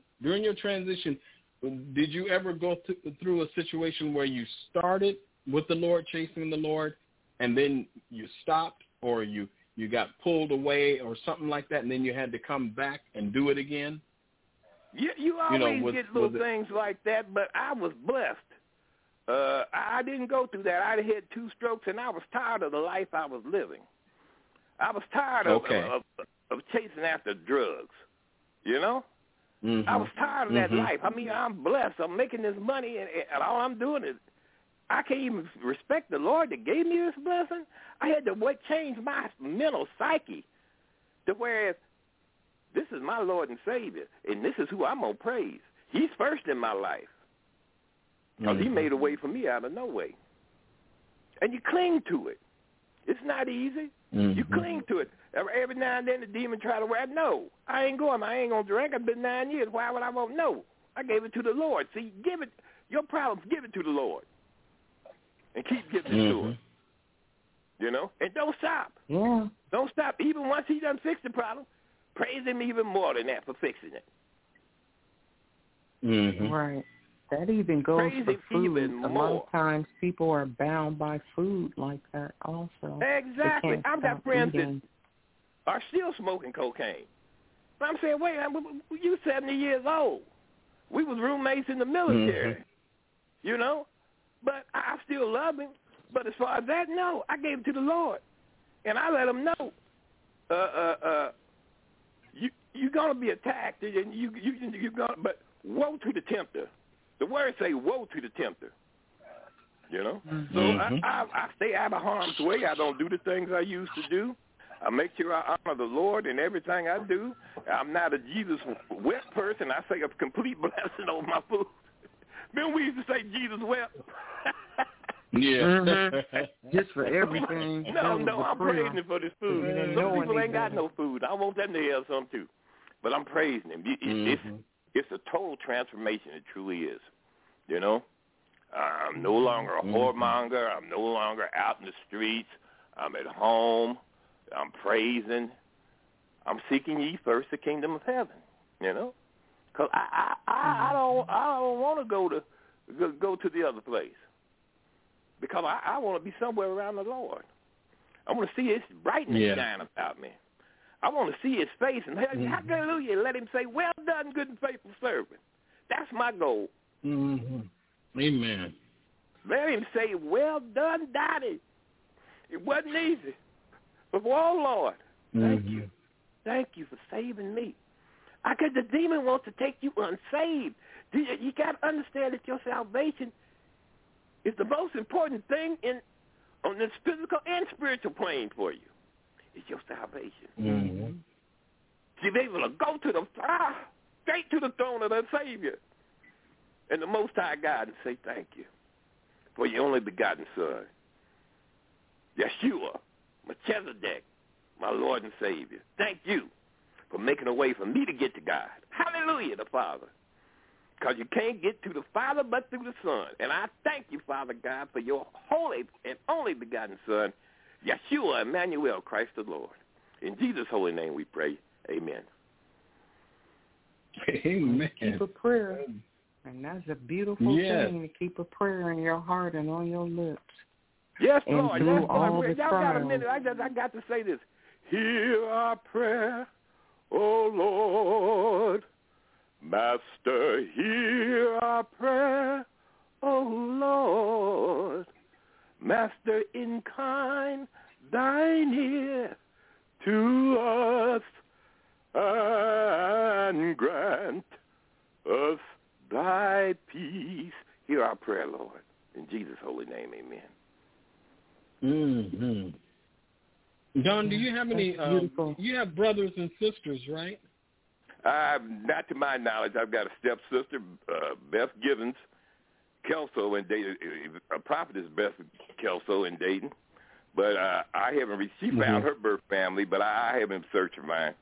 did you ever go through a situation where you started with the Lord, chasing the Lord, and then you stopped, or you got pulled away or something like that, and then you had to come back and do it again? You always get little things like that, but I was blessed. I didn't go through that. I had 2 strokes, and I was tired of the life I was living. I was tired of chasing after drugs, you know? Mm-hmm. I was tired of that life. I mean, I'm blessed. I'm making this money, and all I'm doing is I can't even respect the Lord that gave me this blessing. I had to change my mental psyche to where this is my Lord and Savior, and this is who I'm going to praise. He's first in my life because he made a way for me out of no way. And you cling to it. It's not easy. You cling to it. Every now and then the demon try to wear. No, I ain't going to drink. I've been 9 years. Why would I want? No, I gave it to the Lord. See, give it. Your problems, give it to the Lord. And keep giving it to him. You know? And don't stop. Yeah. Don't stop. Even once he done fixed the problem, praise him even more than that for fixing it. Right. That even goes for food. A lot of times people are bound by food like that also. Exactly. I've got friends that are still smoking cocaine. But I'm saying, wait, you 70 years old. We was roommates in the military, you know? But I still love him. But as far as that, no. I gave it to the Lord. And I let him know, you're going to be attacked, and you're going. But woe to the tempter. The words say, woe to the tempter, you know? So I stay out of harm's way. I don't do the things I used to do. I make sure I honor the Lord in everything I do. I'm not a Jesus wept person. I say a complete blessing on my food. Remember we used to say Jesus wept? Yeah. Just for everything. No, I'm praising him for this food. Some people ain't got no food. I want them to have some too. But I'm praising him. It's a total transformation. It truly is. You know? I'm no longer a whoremonger. I'm no longer out in the streets. I'm at home. I'm praising. I'm seeking ye first the kingdom of heaven, you know, because I don't want to go to the other place, because I want to be somewhere around the Lord. I want to see His brightness shine about me. I want to see His face and hallelujah, let Him say, "Well done, good and faithful servant." That's my goal. Mm-hmm. Amen. Let Him say, "Well done, Daddy." It wasn't easy, but oh Lord, thank you. Thank you for saving me. Because the demon wants to take you unsaved. You got to understand that your salvation is the most important thing on this physical and spiritual plane for you. It's your salvation. Mm-hmm. To be able to go to the straight to the throne of the Savior and the Most High God and say thank you for your only begotten Son, Yeshua, Melchizedek, my Lord and Savior. Thank you for making a way for me to get to God. Hallelujah, the Father. Because you can't get to the Father but through the Son. And I thank you, Father God, for your holy and only begotten Son, Yeshua, Emmanuel, Christ the Lord. In Jesus' holy name we pray. Amen. Amen. Keep a prayer. And that's a beautiful thing, to keep a prayer in your heart and on your lips. Yes, and Lord. Through yes, all Lord. the Y'all trials. got a minute. I got to say this. Hear our prayer, O Lord. Master, hear our prayer, O Lord. Master, incline thine ear to us and grant us thy peace. Hear our prayer, Lord. In Jesus' holy name, amen. Mm-hmm. Don, do you have any, you have brothers and sisters, right? Not to my knowledge. I've got a stepsister, Beth Givens, Kelso in Dayton, a prophetess, Beth Kelso in Dayton. But I haven't, she found her birth family, but I haven't searched for mine.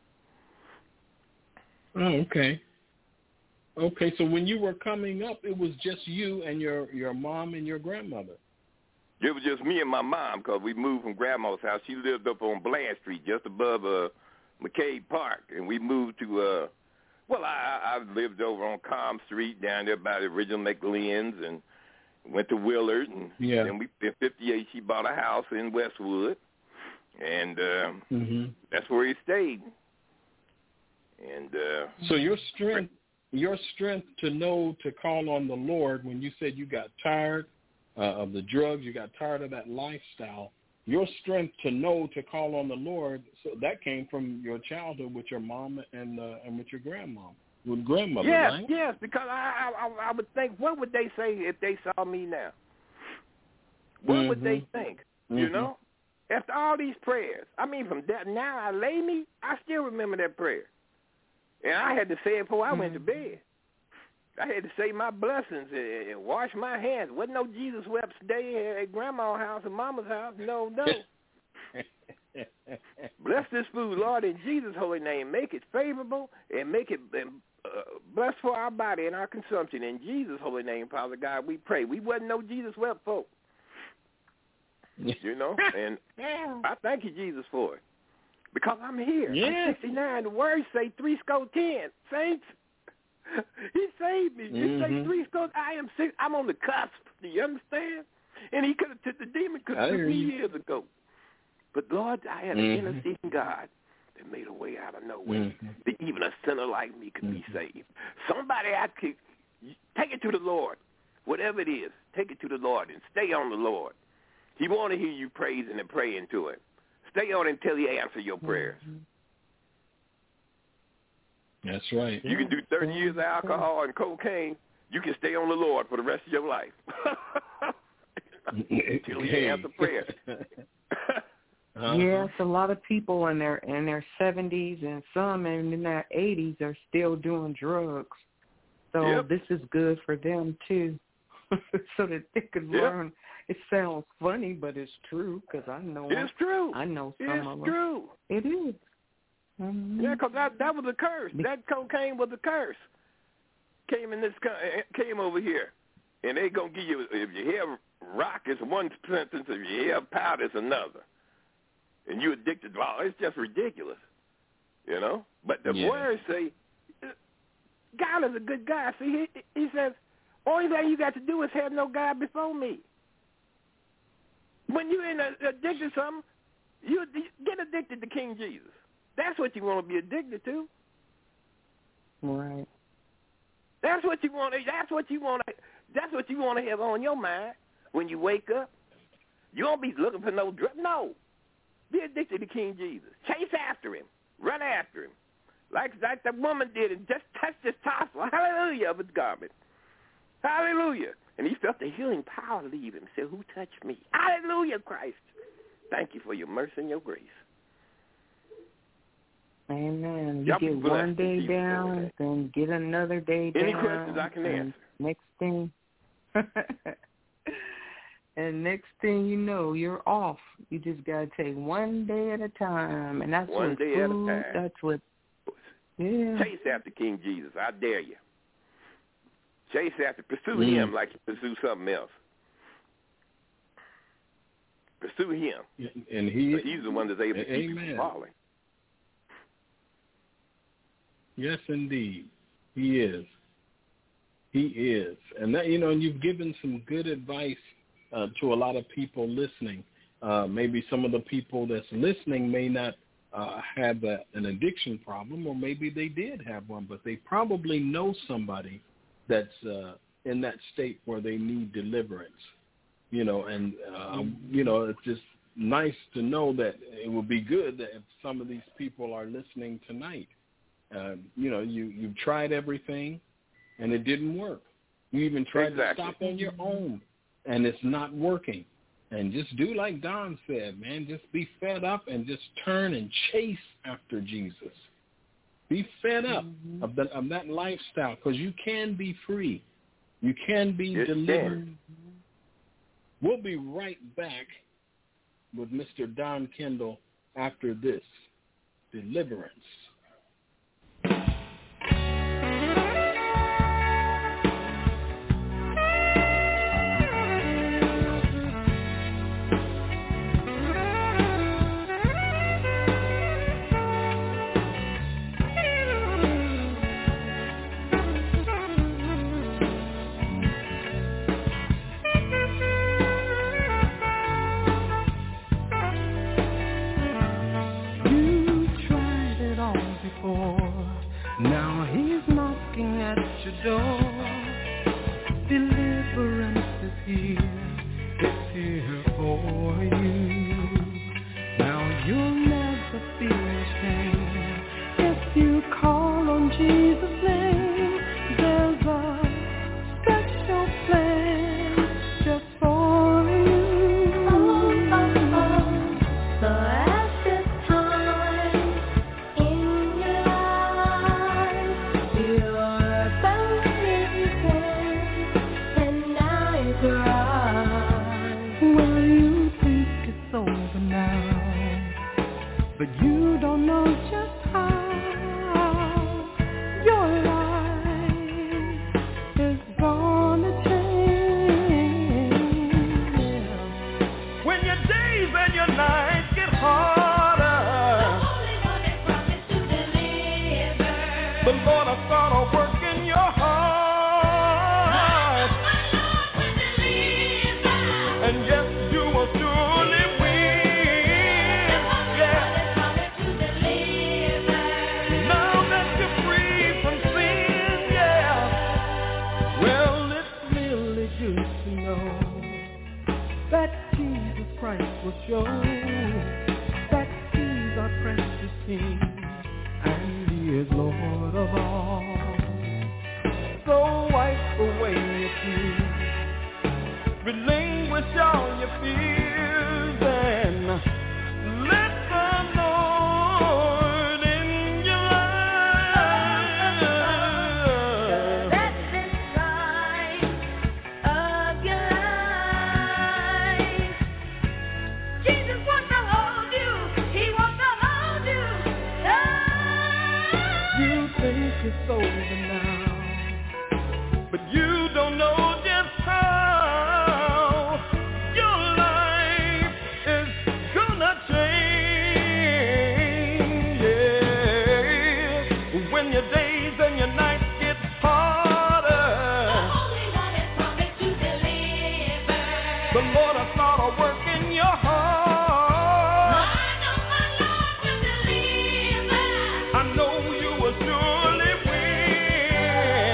Oh, okay. Okay, so when you were coming up, it was just you and your mom and your grandmother. It was just me and my mom, because we moved from Grandma's house. She lived up on Bland Street, just above McCabe Park, and we moved to, I lived over on Calm Street down there by the original McLean's, and went to Willard, and then in 58 she bought a house in Westwood, and that's where he stayed. And so your strength to know to call on the Lord when you said you got tired of the drugs, you got tired of that lifestyle, your strength to know to call on the Lord, so that came from your childhood with your mom and with your grandmother, right? Yes, because I would think, what would they say if they saw me now? What would they think, you know? After all these prayers, I mean, from that now I lay me, I still remember that prayer. And I had to say it before I went to bed. I had to say my blessings and wash my hands. Wasn't no Jesus wept day at Grandma's house and Mama's house. No. Bless this food, Lord, in Jesus' holy name. Make it favorable and make it blessed for our body and our consumption. In Jesus' holy name, Father God, we pray. We wasn't no Jesus wept folk, you know, and I thank you, Jesus, for it, because I'm here. I'm 69. The words say 70. Saints, He saved me. You say 70. I am sick. I'm on the cusp. Do you understand? And He could have took the demon could have took me years ago. But Lord, I had an interceding God that made a way out of no way. That even a sinner like me could be saved. Somebody I could take it to the Lord. Whatever it is, take it to the Lord and stay on the Lord. He want to hear you praising and praying to Him. Stay on until He answers your prayers. That's right. You can do 30 years of alcohol and cocaine. You can stay on the Lord for the rest of your life. Until He answers prayer. Yes, a lot of people in their 70s and some in their 80s are still doing drugs. So this is good for them too, so that they can learn. It sounds funny, but it's true, because I know it's true. I know some of them. It's true. It is. Yeah, because that was a curse. That cocaine was a curse. Came over here, And they're going to give you, if your hair rock, it's one sentence. If your hair powder, it's another. And you're addicted to all. It's just ridiculous, you know? But the words say, God is a good God. See, he says, only thing you got to do is have no God before me. When you're addicted to something, you get addicted to King Jesus. That's what you want to be addicted to. Right. That's what you want. That's what you want to have on your mind when you wake up. You won't be looking for no drug. No. Be addicted to King Jesus. Chase after him. Run after him. Like the woman did and just touched his tassel. Hallelujah of his garment. Hallelujah. And he felt the healing power leave him. Said, who touched me? Hallelujah, Christ. Thank you for your mercy and your grace. Amen. You get one day down, then get another day down. Any questions I can answer? Next thing. And next thing you know, you're off. You just got to take one day at a time. And that's one day at a time. That's what, yeah. Chase after King Jesus. I dare you. Chase after, pursue him like you pursue something else. Pursue him. And he's the one that's able to keep you from falling. Yes, indeed. He is. He is. And that, and you've given some good advice to a lot of people listening. Maybe some of the people that's listening may not have an addiction problem, or maybe they did have one, but they probably know somebody that's in that state where they need deliverance. It's just nice to know that it would be good that if some of these people are listening tonight. You've tried everything, and it didn't work. You even tried to stop on your own, and it's not working. And just do like Don said, man. Just be fed up and just turn and chase after Jesus. Be fed up of that lifestyle, because you can be free. You can be delivered. We'll be right back with Mr. Don Kendall after this. Deliverance. Now he's knocking at your door. Deliverance is here. It's here for you. Now you'll never feel ashamed if you call on Jesus' name. There's a special plan just for you. So at this time in your life, you're bound and now it's right. Well, you think it's over now, but you don't know just how your life is gonna change. When your days and your nights get harder, the Lord has started working your heart, and yes, you will surely win. Now that you're free from sin, well, it's really good to know that Jesus Christ will show that He's our precious King, and He is Lord of all. So wipe away your tears, relinquish all your fears, and let the Lord in your life. At this time of your life, Jesus wants to hold you. He wants to hold you. You think it's over now, but you don't know just how The Lord has started a work in your heart. I know you will surely win.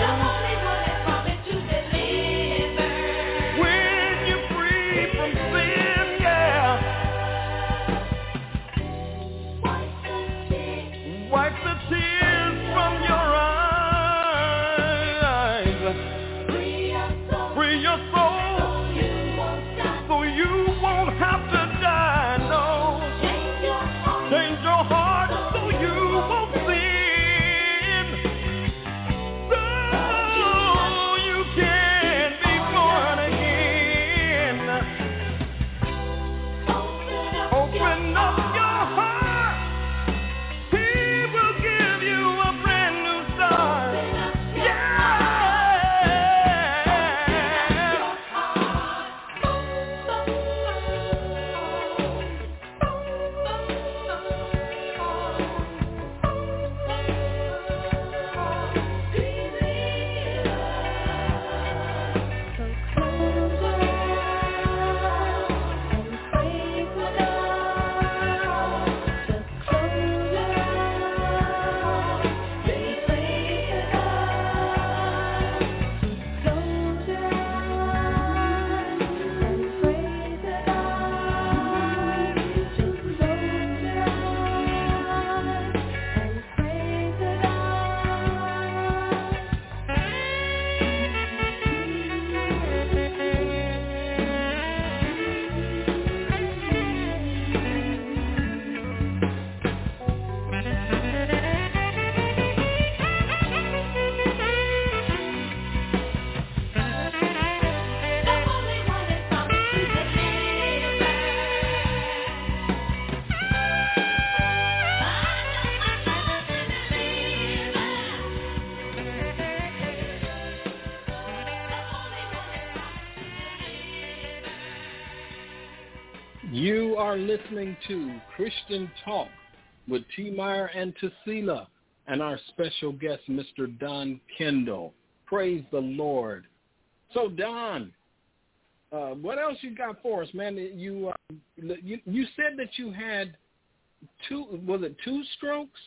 When you're free from sin, yeah. Wipe the tears from your eyes. Free your soul. So you won't have to die, no. Change your heart so you won't sin. So you can be born again. Open up your heart. He will give you a brand new start. You are listening to Christian Talk with T. Meyer and Tassila and our special guest, Mr. Don Kendall. Praise the Lord. So, Don, what else you got for us, man? You said that you had two strokes?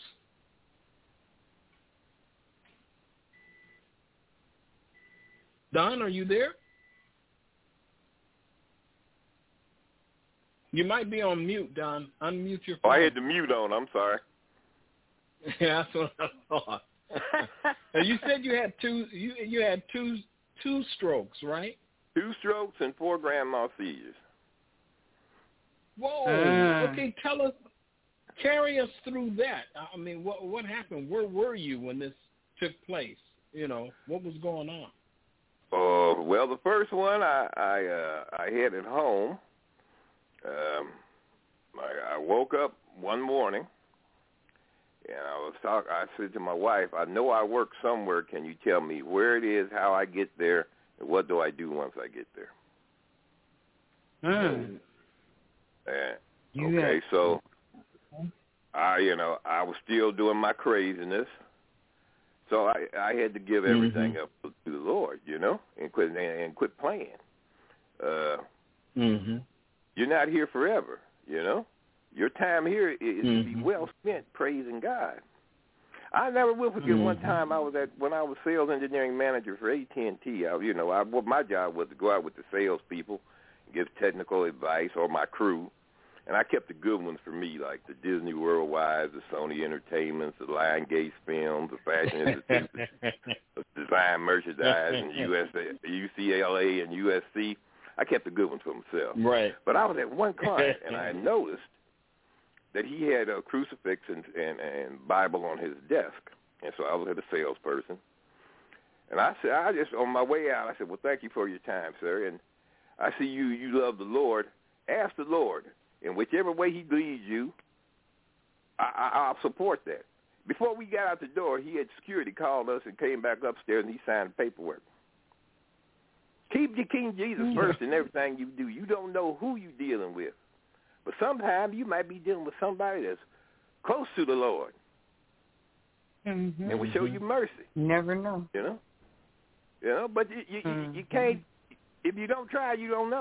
Don, are you there? You might be on mute, Don. Unmute your phone. Oh, I had the mute on. I'm sorry. Yeah, that's what I thought. You said you had two strokes, right? 2 strokes and 4 grand mal seizures. Whoa! Okay, tell us, carry us through that. I mean, what happened? Where were you when this took place? You know, what was going on? Well, the first one I had at home. I woke up one morning, and I said to my wife, I know I work somewhere. Can you tell me where it is, how I get there, and what do I do once I get there? Okay, so I was still doing my craziness. So I had to give everything up to the Lord, and quit playing. You're not here forever, Your time here is to be well spent praising God. I never will forget one time when I was sales engineering manager for AT&T. My job was to go out with the salespeople and give technical advice, or my crew. And I kept the good ones for me, like the Disney Worldwide, the Sony Entertainments, the Lionsgate Films, the Fashion Institute, the Design Merchandise, and UCLA and USC. I kept the good ones for myself. Right. But I was at one client, and I noticed that he had a crucifix and Bible on his desk. And so I was a salesperson. And I said, on my way out, I said, well, thank you for your time, sir. And I see you love the Lord. Ask the Lord. In whichever way he leads you, I'll support that. Before we got out the door, he had security called us and came back upstairs, and he signed paperwork. Keep your King Jesus first in everything you do. You don't know who you're dealing with. But sometimes you might be dealing with somebody that's close to the Lord. And will show you mercy. Never know. But you can't, if you don't try, you don't know.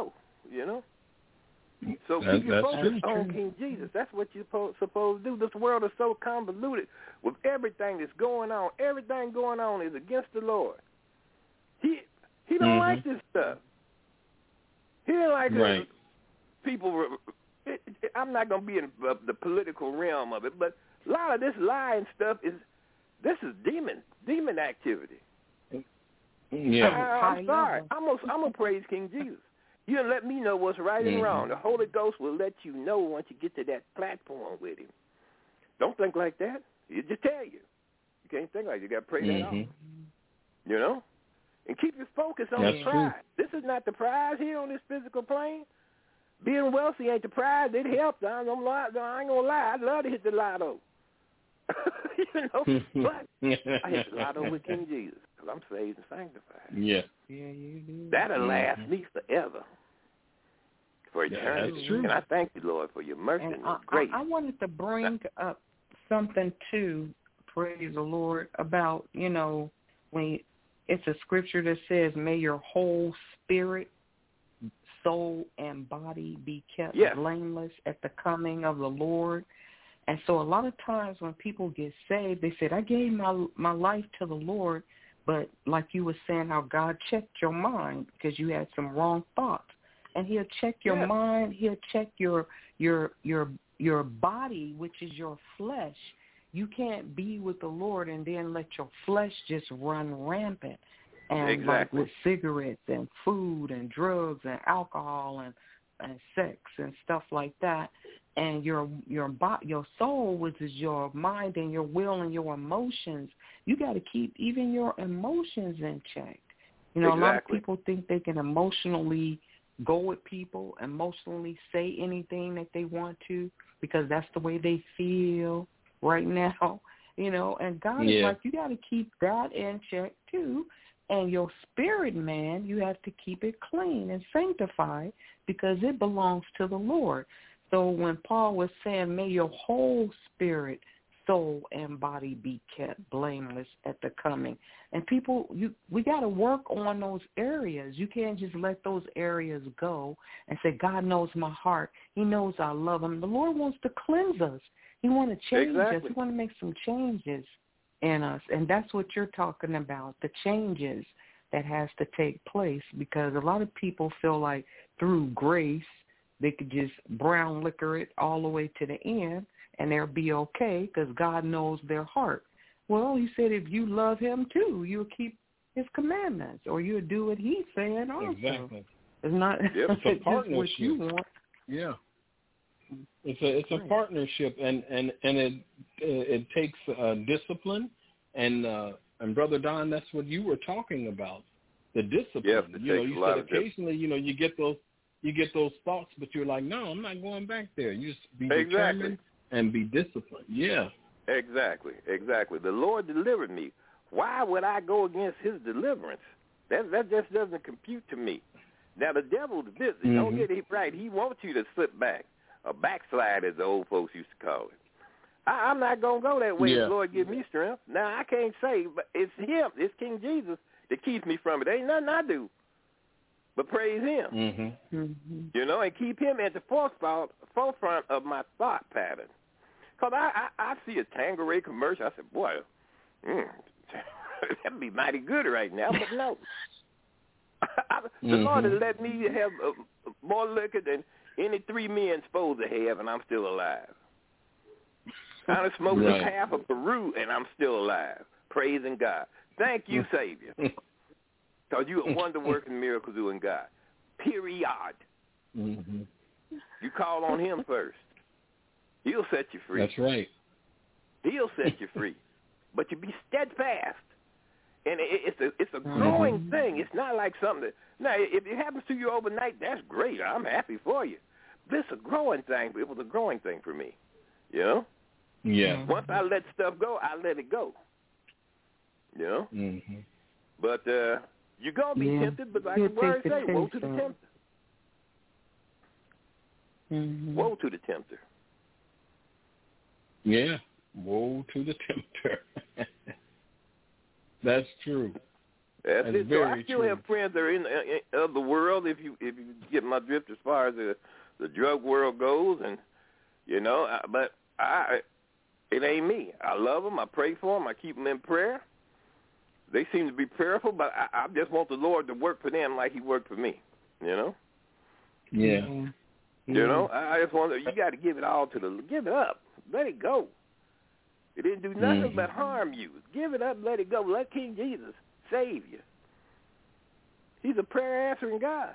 you know. So keep your focus on King Jesus. That's what you're supposed to do. This world is so convoluted with everything that's going on. Everything going on is against the Lord. He don't like this stuff. He didn't like this. People. I'm not going to be in the political realm of it, but a lot of this lying stuff is demon activity. Yeah. I'm sorry. I'm gonna praise King Jesus. You done let me know what's right and wrong. The Holy Ghost will let you know once you get to that platform with him. Don't think like that. He'll just tell you. You can't think like that. You got to pray that off. You know? And keep your focus on the prize. This is not the prize here on this physical plane. Being wealthy ain't the prize. It helps. I ain't going to lie. I'd love to hit the lotto. You know? But I hit the lotto with King Jesus because I'm saved and sanctified. Yeah. Yeah, you do. That'll last me forever. For eternity. That's true. And I thank you, Lord, for your mercy and your grace. I wanted to bring up something too, praise the Lord, about, you know, when it's a scripture that says, may your whole spirit, soul, and body be kept blameless at the coming of the Lord. And so a lot of times when people get saved, they said, I gave my life to the Lord, but like you were saying, how God checked your mind because you had some wrong thoughts. And he'll check your mind. He'll check your body, which is your flesh. You can't be with the Lord and then let your flesh just run rampant. And like with cigarettes and food and drugs and alcohol and sex and stuff like that. And your soul, which is your mind and your will and your emotions, you got to keep even your emotions in check. You know, a lot of people think they can emotionally go with people, emotionally say anything that they want to because that's the way they feel right now, you know, and God is like, you got to keep that in check too. And your spirit, man, you have to keep it clean and sanctified because it belongs to the Lord. So when Paul was saying, may your whole spirit, soul, and body be kept blameless at the coming. And people, we got to work on those areas. You can't just let those areas go and say, God knows my heart. He knows I love him. The Lord wants to cleanse us. He wants to change us. He wants to make some changes in us. And that's what you're talking about, the changes that has to take place, because a lot of people feel like through grace they could just brown liquor it all the way to the end and they'll be okay because God knows their heart. Well, he said if you love him too, you'll keep his commandments or you'll do what he's saying also. Exactly. It's not it's a partnership. What you want. Yeah. It's a partnership, and it takes discipline, and Brother Don, that's what you were talking about, the discipline. Yes, you said occasionally, you get those thoughts, but you're like, no, I'm not going back there. You just be determined and be disciplined. Yeah. Exactly. The Lord delivered me. Why would I go against his deliverance? That just doesn't compute to me. Now, the devil's busy. Don't get it right. He wants you to slip back. A backslide, as the old folks used to call it. I'm not going to go that way. The Lord give me strength. Now, I can't say, but it's him. It's King Jesus that keeps me from it. Ain't nothing I do but praise him. You know, and keep him at the forefront of my thought pattern. Because I see a Tanqueray commercial. I said, boy, that'd be mighty good right now, but no. The Lord has let me have more liquor than any 3 men supposed to have, and I'm still alive. I done smoked half of Peru, and I'm still alive, praising God. Thank you, Savior, because you're a wonder-working, miracle-doing God. Period. You call on him first. He'll set you free. That's right. He'll set you free. But you be steadfast. And it's a growing thing. It's not like something that, now, if it happens to you overnight, that's great. I'm happy for you. This is a growing thing. It was a growing thing for me, you know? Yeah. Once I let stuff go, I let it go, you know? But you're going to be tempted, but like the word say, woe to the tempter. Woe to the tempter. Yeah, woe to the tempter. That's true. That's it. So I still have friends that are in the world, if you get my drift, as far as the drug world goes, and but it ain't me. I love them. I pray for them. I keep them in prayer. They seem to be prayerful, but I just want the Lord to work for them like He worked for me. Yeah. I just want you got to give it all give it up. Let it go. It didn't do nothing but harm you. Give it up, let it go. Let King Jesus save you. He's a prayer answering God.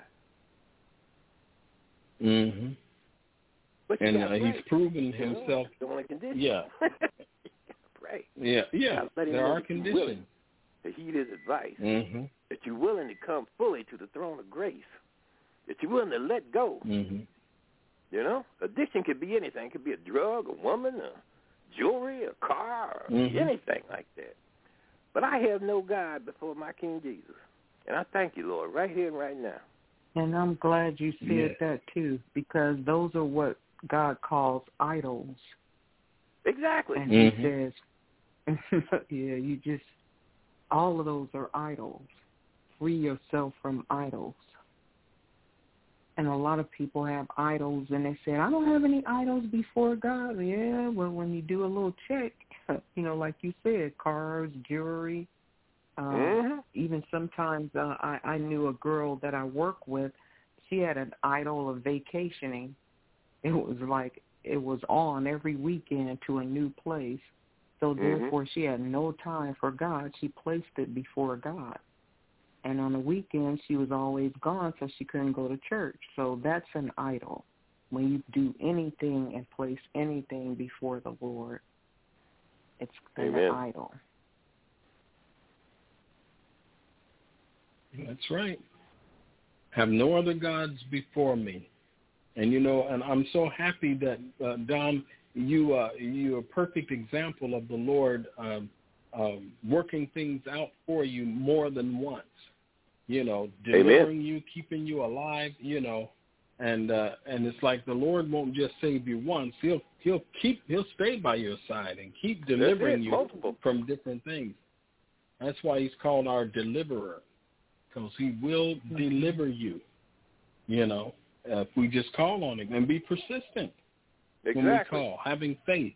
But he's proven himself. The only condition. Yeah. Pray. Yeah. There are conditions. To heed His advice. That you're willing to come fully to the throne of grace. That you're willing to let go. Addiction could be anything. It could be a drug, a woman, a jewelry, a car, or anything like that. But I have no God before my King Jesus. And I thank you, Lord, right here and right now. And I'm glad you said that, too, because those are what God calls idols. Exactly. And He says, all of those are idols. Free yourself from idols. And a lot of people have idols, and they say, I don't have any idols before God. Yeah, well, when you do a little check, like you said, cars, jewelry, even sometimes I knew a girl that I work with, she had an idol of vacationing. It was like it was on every weekend to a new place. So therefore she had no time for God. She placed it before God. And on the weekends, she was always gone, so she couldn't go to church. So that's an idol. When you do anything and place anything before the Lord, it's an idol. That's right. Have no other gods before me. And, and I'm so happy that, Don, you're a perfect example of the Lord working things out for you more than once. Delivering you, keeping you alive, and it's like the Lord won't just save you once. He'll stay by your side and keep delivering you from different things. That's why He's called our deliverer, because He will deliver you, if we just call on Him and be persistent when we call, having faith.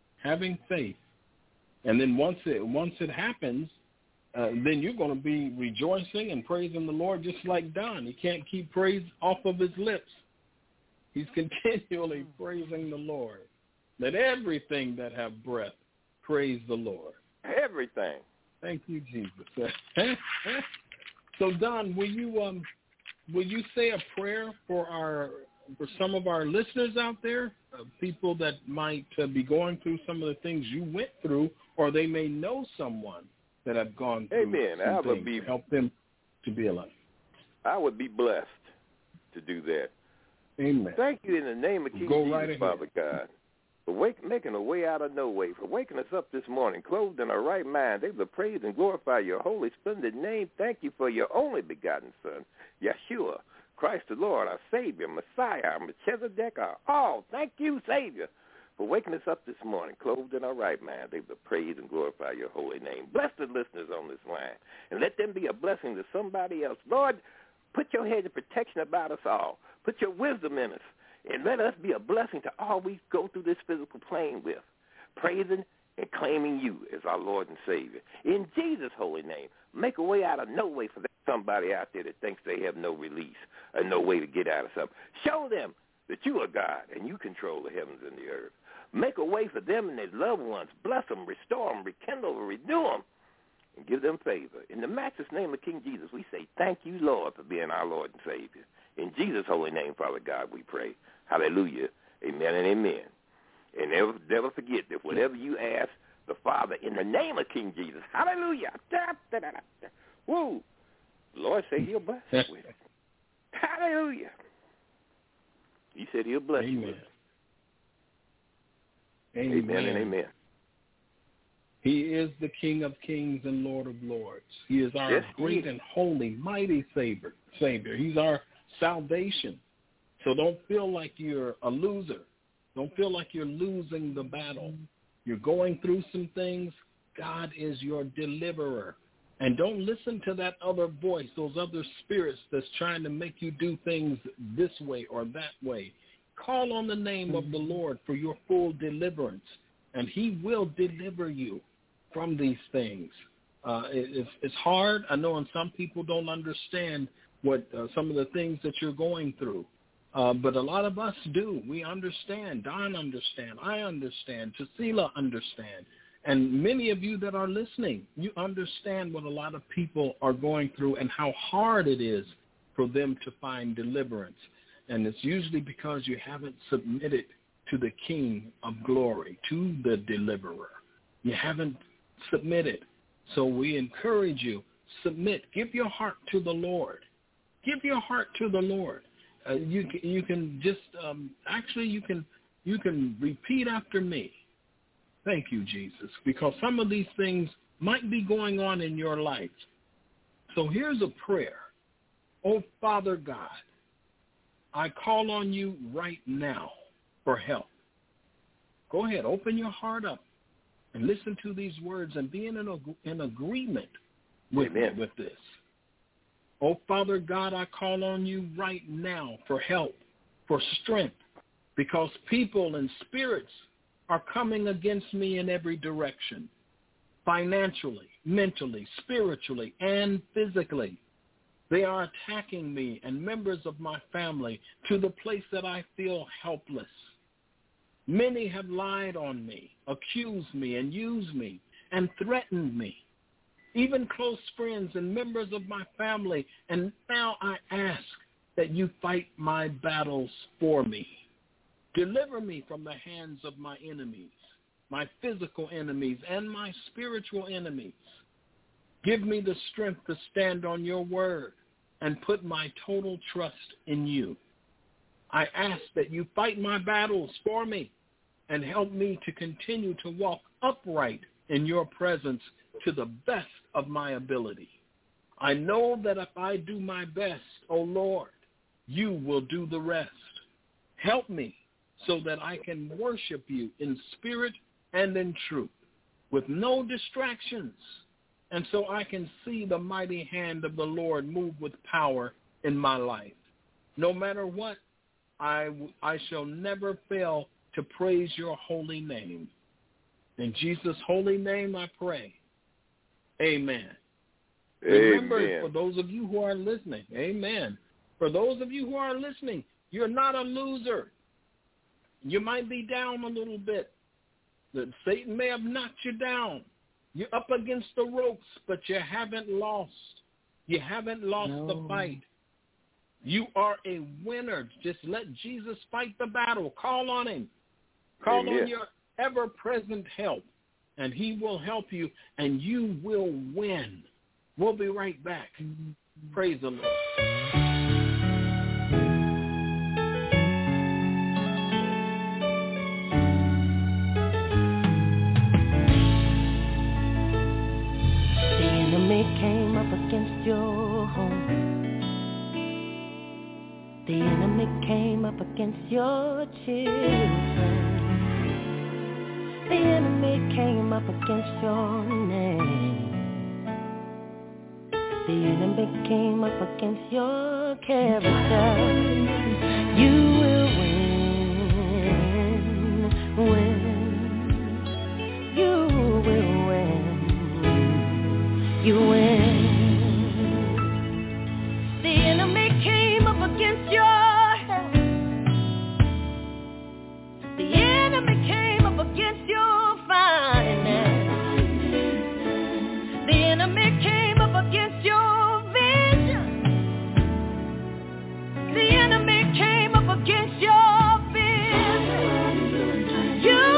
And then once it happens, then you're going to be rejoicing and praising the Lord just like Don. He can't keep praise off of his lips. He's continually praising the Lord. Let everything that have breath praise the Lord. Everything. Thank you, Jesus. So, Don, will you say a prayer for some of our listeners out there, people that might be going through some of the things you went through, or they may know someone that have gone through some things to help them to be alive? I would be blessed to do that. Amen. Thank you in the name of King Jesus, Father God, for making a way out of no way, for waking us up this morning, clothed in our right mind, able to praise and glorify your holy, splendid name. Thank you for your only begotten Son, Yeshua, Christ the Lord, our Savior, Messiah, our Melchizedek, our all. Thank you, Savior, for waking us up this morning, clothed in our right mind, able to praise and glorify your holy name. Bless the listeners on this line, and let them be a blessing to somebody else. Lord, put your hedge of protection about us all. Put your wisdom in us, and let us be a blessing to all we go through this physical plane with, praising and claiming you as our Lord and Savior. In Jesus' holy name, make a way out of no way for somebody out there that thinks they have no release or no way to get out of something. Show them that you are God and you control the heavens and the earth. Make a way for them and their loved ones. Bless them, restore them, rekindle them, renew them, and give them favor. In the matchless name of King Jesus, we say thank you, Lord, for being our Lord and Savior. In Jesus' holy name, Father God, we pray. Hallelujah. Amen and amen. And never forget that whatever you ask the Father in the name of King Jesus, hallelujah. Woo. The Lord said He'll bless you with it. Hallelujah. He said He'll bless you with it. Amen and amen. He is the King of kings and Lord of lords. He is our great and holy, mighty Savior. He's our salvation. So don't feel like you're a loser. Don't feel like you're losing the battle. You're going through some things. God is your deliverer. And don't listen to that other voice, those other spirits that's trying to make you do things this way or that way. Call on the name of the Lord for your full deliverance, and he will deliver you from these things. It's hard. I know, and some people don't understand what some of the things that you're going through. But a lot of us do. We understand. Don understand. I understand. Cecilia understand. And many of you that are listening, you understand what a lot of people are going through and how hard it is for them to find deliverance. And it's usually because you haven't submitted to the King of Glory, to the deliverer. You haven't submitted. So we encourage you, submit. Give your heart to the Lord. Give your heart to the Lord. You can just actually you can repeat after me. Thank you, Jesus, because some of these things might be going on in your life. So here's a prayer. Oh, Father God, I call on you right now for help. Go ahead, open your heart up and listen to these words and be in agreement with this. Oh, Father God, I call on you right now for help, for strength, because people and spirits are coming against me in every direction, financially, mentally, spiritually, and physically. They are attacking me and members of my family to the place that I feel helpless. Many have lied on me, accused me, and used me, and threatened me, even close friends and members of my family. And now I ask that you fight my battles for me. Deliver me from the hands of my enemies, my physical enemies, and my spiritual enemies. Give me the strength to stand on your word and put my total trust in you. I ask that you fight my battles for me and help me to continue to walk upright in your presence to the best of my ability. I know that if I do my best, O Lord, you will do the rest. Help me so that I can worship you in spirit and in truth with no distractions, and so I can see the mighty hand of the Lord move with power in my life. No matter what, I shall never fail to praise your holy name. In Jesus' holy name I pray. Amen. Remember, for those of you who are listening, amen. For those of you who are listening, you're not a loser. You might be down a little bit. Satan may have knocked you down. You're up against the ropes, but you haven't lost. You haven't lost the fight. You are a winner. Just let Jesus fight the battle. Call on him. Call on your ever-present help, and he will help you, and you will win. We'll be right back. Praise the Lord. Came up against your home. The enemy came up against your children. The enemy came up against your name. The enemy came up against your character. You will win. You will win. You win. The enemy came up against your health. The enemy came up against your finances. The enemy came up against your vision. The enemy came up against your business. You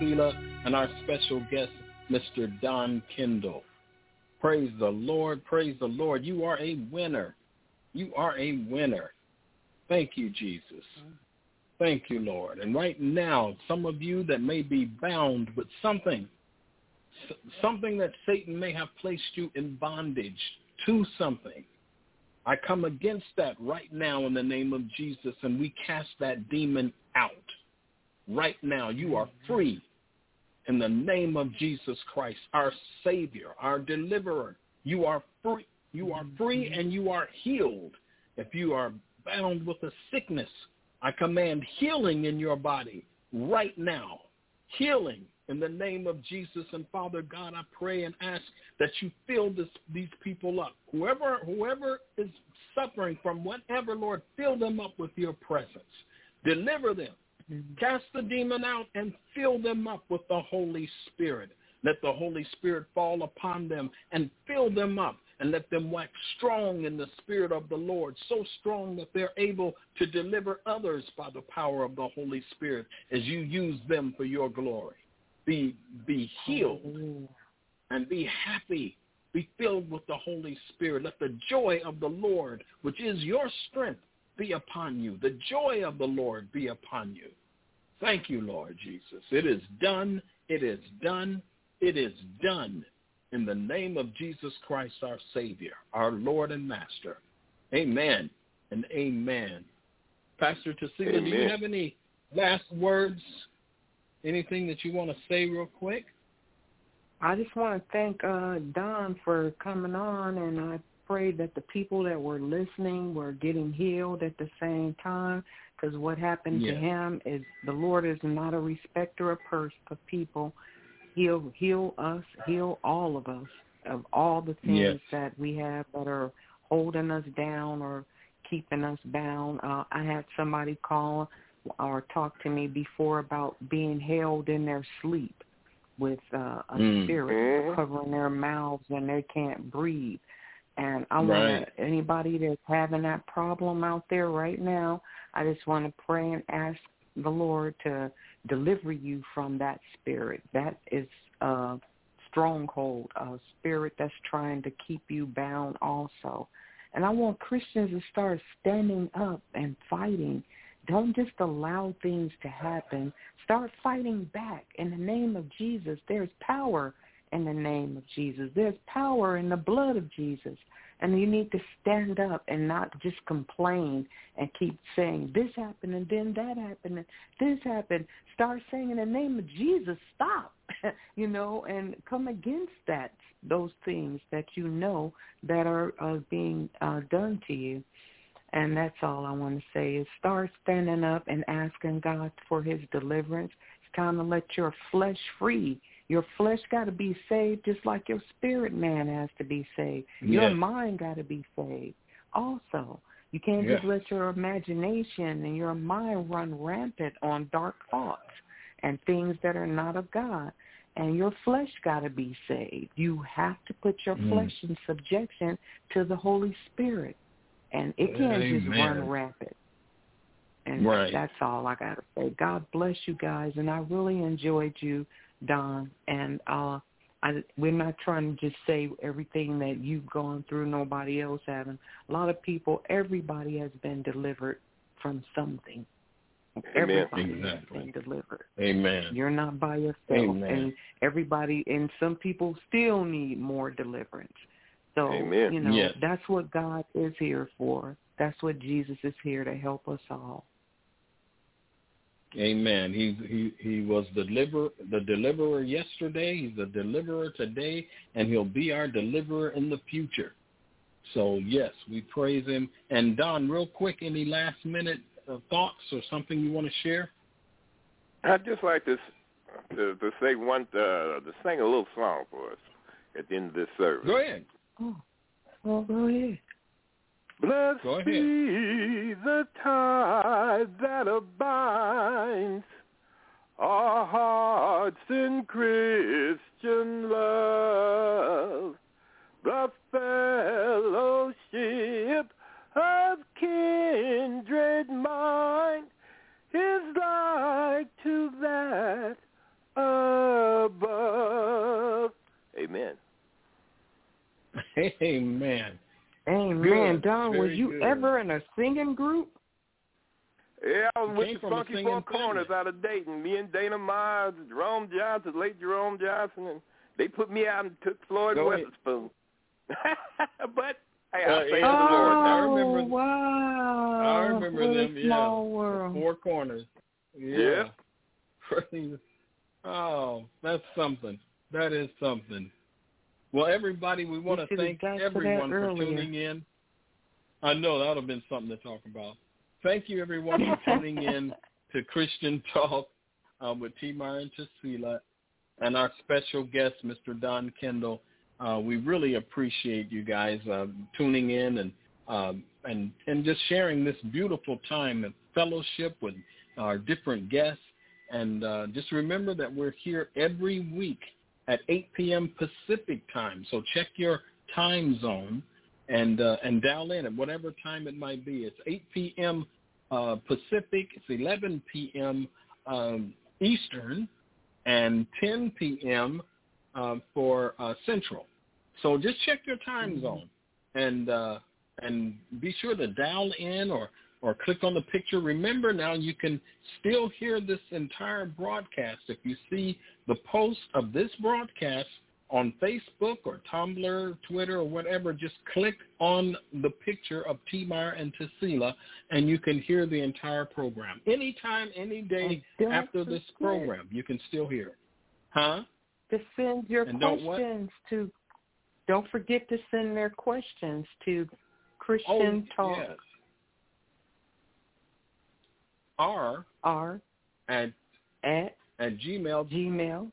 Tasila, and our special guest, Mr. Don Kendall. Praise the Lord. Praise the Lord. You are a winner. You are a winner. Thank you, Jesus. Thank you, Lord. And right now, some of you that may be bound with something that Satan may have placed you in bondage to something, I come against that right now in the name of Jesus, and we cast that demon out. Right now, you are free in the name of Jesus Christ, our Savior, our deliverer. You are free. You are free and you are healed. If you are bound with a sickness, I command healing in your body right now. Healing in the name of Jesus. And Father God, I pray and ask that you fill these people up. Whoever is suffering from whatever, Lord, fill them up with your presence. Deliver them. Cast the demon out and fill them up with the Holy Spirit. Let the Holy Spirit fall upon them and fill them up, and let them wax strong in the Spirit of the Lord, so strong that they're able to deliver others by the power of the Holy Spirit as you use them for your glory. Be healed and be happy. Be filled with the Holy Spirit. Let the joy of the Lord, which is your strength, be upon you. The joy of the Lord be upon you. Thank you, Lord Jesus. It is done. It is done. It is done. In the name of Jesus Christ, our Savior, our Lord and Master. Amen and amen. Pastor Tasila, do you have any last words? Anything that you want to say real quick? I just want to thank Don for coming on, and I pray that the people that were listening were getting healed at the same time, because what happened to him is the Lord is not a respecter of people. He'll heal us, heal all of us, of all the things that we have that are holding us down or keeping us bound. I had somebody call or talk to me before about being held in their sleep with a spirit covering their mouths and they can't breathe. And I want anybody that's having that problem out there right now, I just want to pray and ask the Lord to deliver you from that spirit. That is a stronghold, a spirit that's trying to keep you bound also. And I want Christians to start standing up and fighting. Don't just allow things to happen. Start fighting back in the name of Jesus. There's power in the name of Jesus. There's power in the blood of Jesus. And you need to stand up and not just complain and keep saying, this happened and then that happened and this happened. Start saying in the name of Jesus, stop, and come against those things that you know that are being done to you. And that's all I want to say is start standing up and asking God for his deliverance. It's time to let your flesh free. Your flesh got to be saved just like your spirit man has to be saved. Your mind got to be saved also. You can't just let your imagination and your mind run rampant on dark thoughts and things that are not of God. And your flesh got to be saved. You have to put your flesh in subjection to the Holy Spirit. And it can't just run rampant. And that's all I got to say. God bless you guys. And I really enjoyed you, Don. And we're not trying to just say everything that you've gone through, nobody else haven't. A lot of people, everybody has been delivered from something. Everybody has been delivered. Amen. You're not by yourself. And everybody, and some people still need more deliverance. So, that's what God is here for. That's what Jesus is here to help us all. Amen. He was the deliverer yesterday. He's the deliverer today, and he'll be our deliverer in the future. So, yes, we praise him. And, Don, real quick, any last-minute thoughts or something you want to share? I'd just like to say to sing a little song for us at the end of this service. Go ahead. Oh, go ahead. Blessed be the tie that binds our hearts in Christian love, the fellowship of kindred mind is like to that Amen. Amen. Good. Don, Very was you good. ever in a singing group? Yeah, I was Came with the from a Funky singing Four Corners family. out of Dayton. Me and Dana Myers, Jerome Johnson, late Jerome Johnson, and they put me out and took Floyd Go ahead. Weatherspoon. But hey, Yeah, I say the Lord. I Oh, remember. wow. I remember What them. a Yeah, small the world. Four Corners. Yeah. Oh, that's something. That is something. Well, everybody, we want to should've thank got to that everyone for earlier. tuning in. I know that would have been something to talk about. Thank you, everyone, for tuning in to Christian Talk with T-Mar and Tasila and our special guest, Mr. Don Kendall. We really appreciate you guys tuning in and just sharing this beautiful time of fellowship with our different guests. And just remember that we're here every week at 8 p.m. Pacific time. So check your time zone and dial in at whatever time it might be. It's 8 p.m. Pacific. It's 11 p.m. Eastern and 10 p.m. For Central. So just check your time zone and be sure to dial in or click on the picture. Remember now, you can still hear this entire broadcast. If you see the post of this broadcast on Facebook or Tumblr, Twitter, or whatever, just click on the picture of T-Mar and Tasila, and you can hear the entire program. Anytime, any day after this program, you can still hear it. Huh? To send your And questions to, don't forget to send their questions to Christian Talk. Yes. R at gmail.com.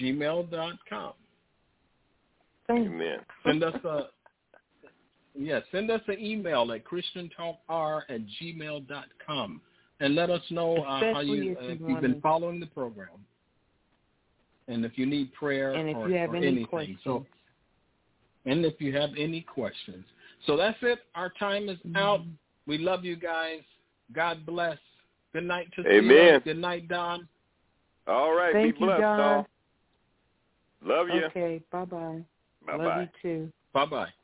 Amen. Send us send us an email at christiantalkr@gmail.com and let us know how if you've been following the program and if you need prayer and if or, you have or any anything. questions. So, and if you have any questions. So that's it. Our time is out. We love you guys. God bless. Good night to Amen. Good night, Don. All right. Thank be blessed, you, Don. all. Love you. Okay. Bye-bye. Bye-bye. Love you, too. Bye-bye.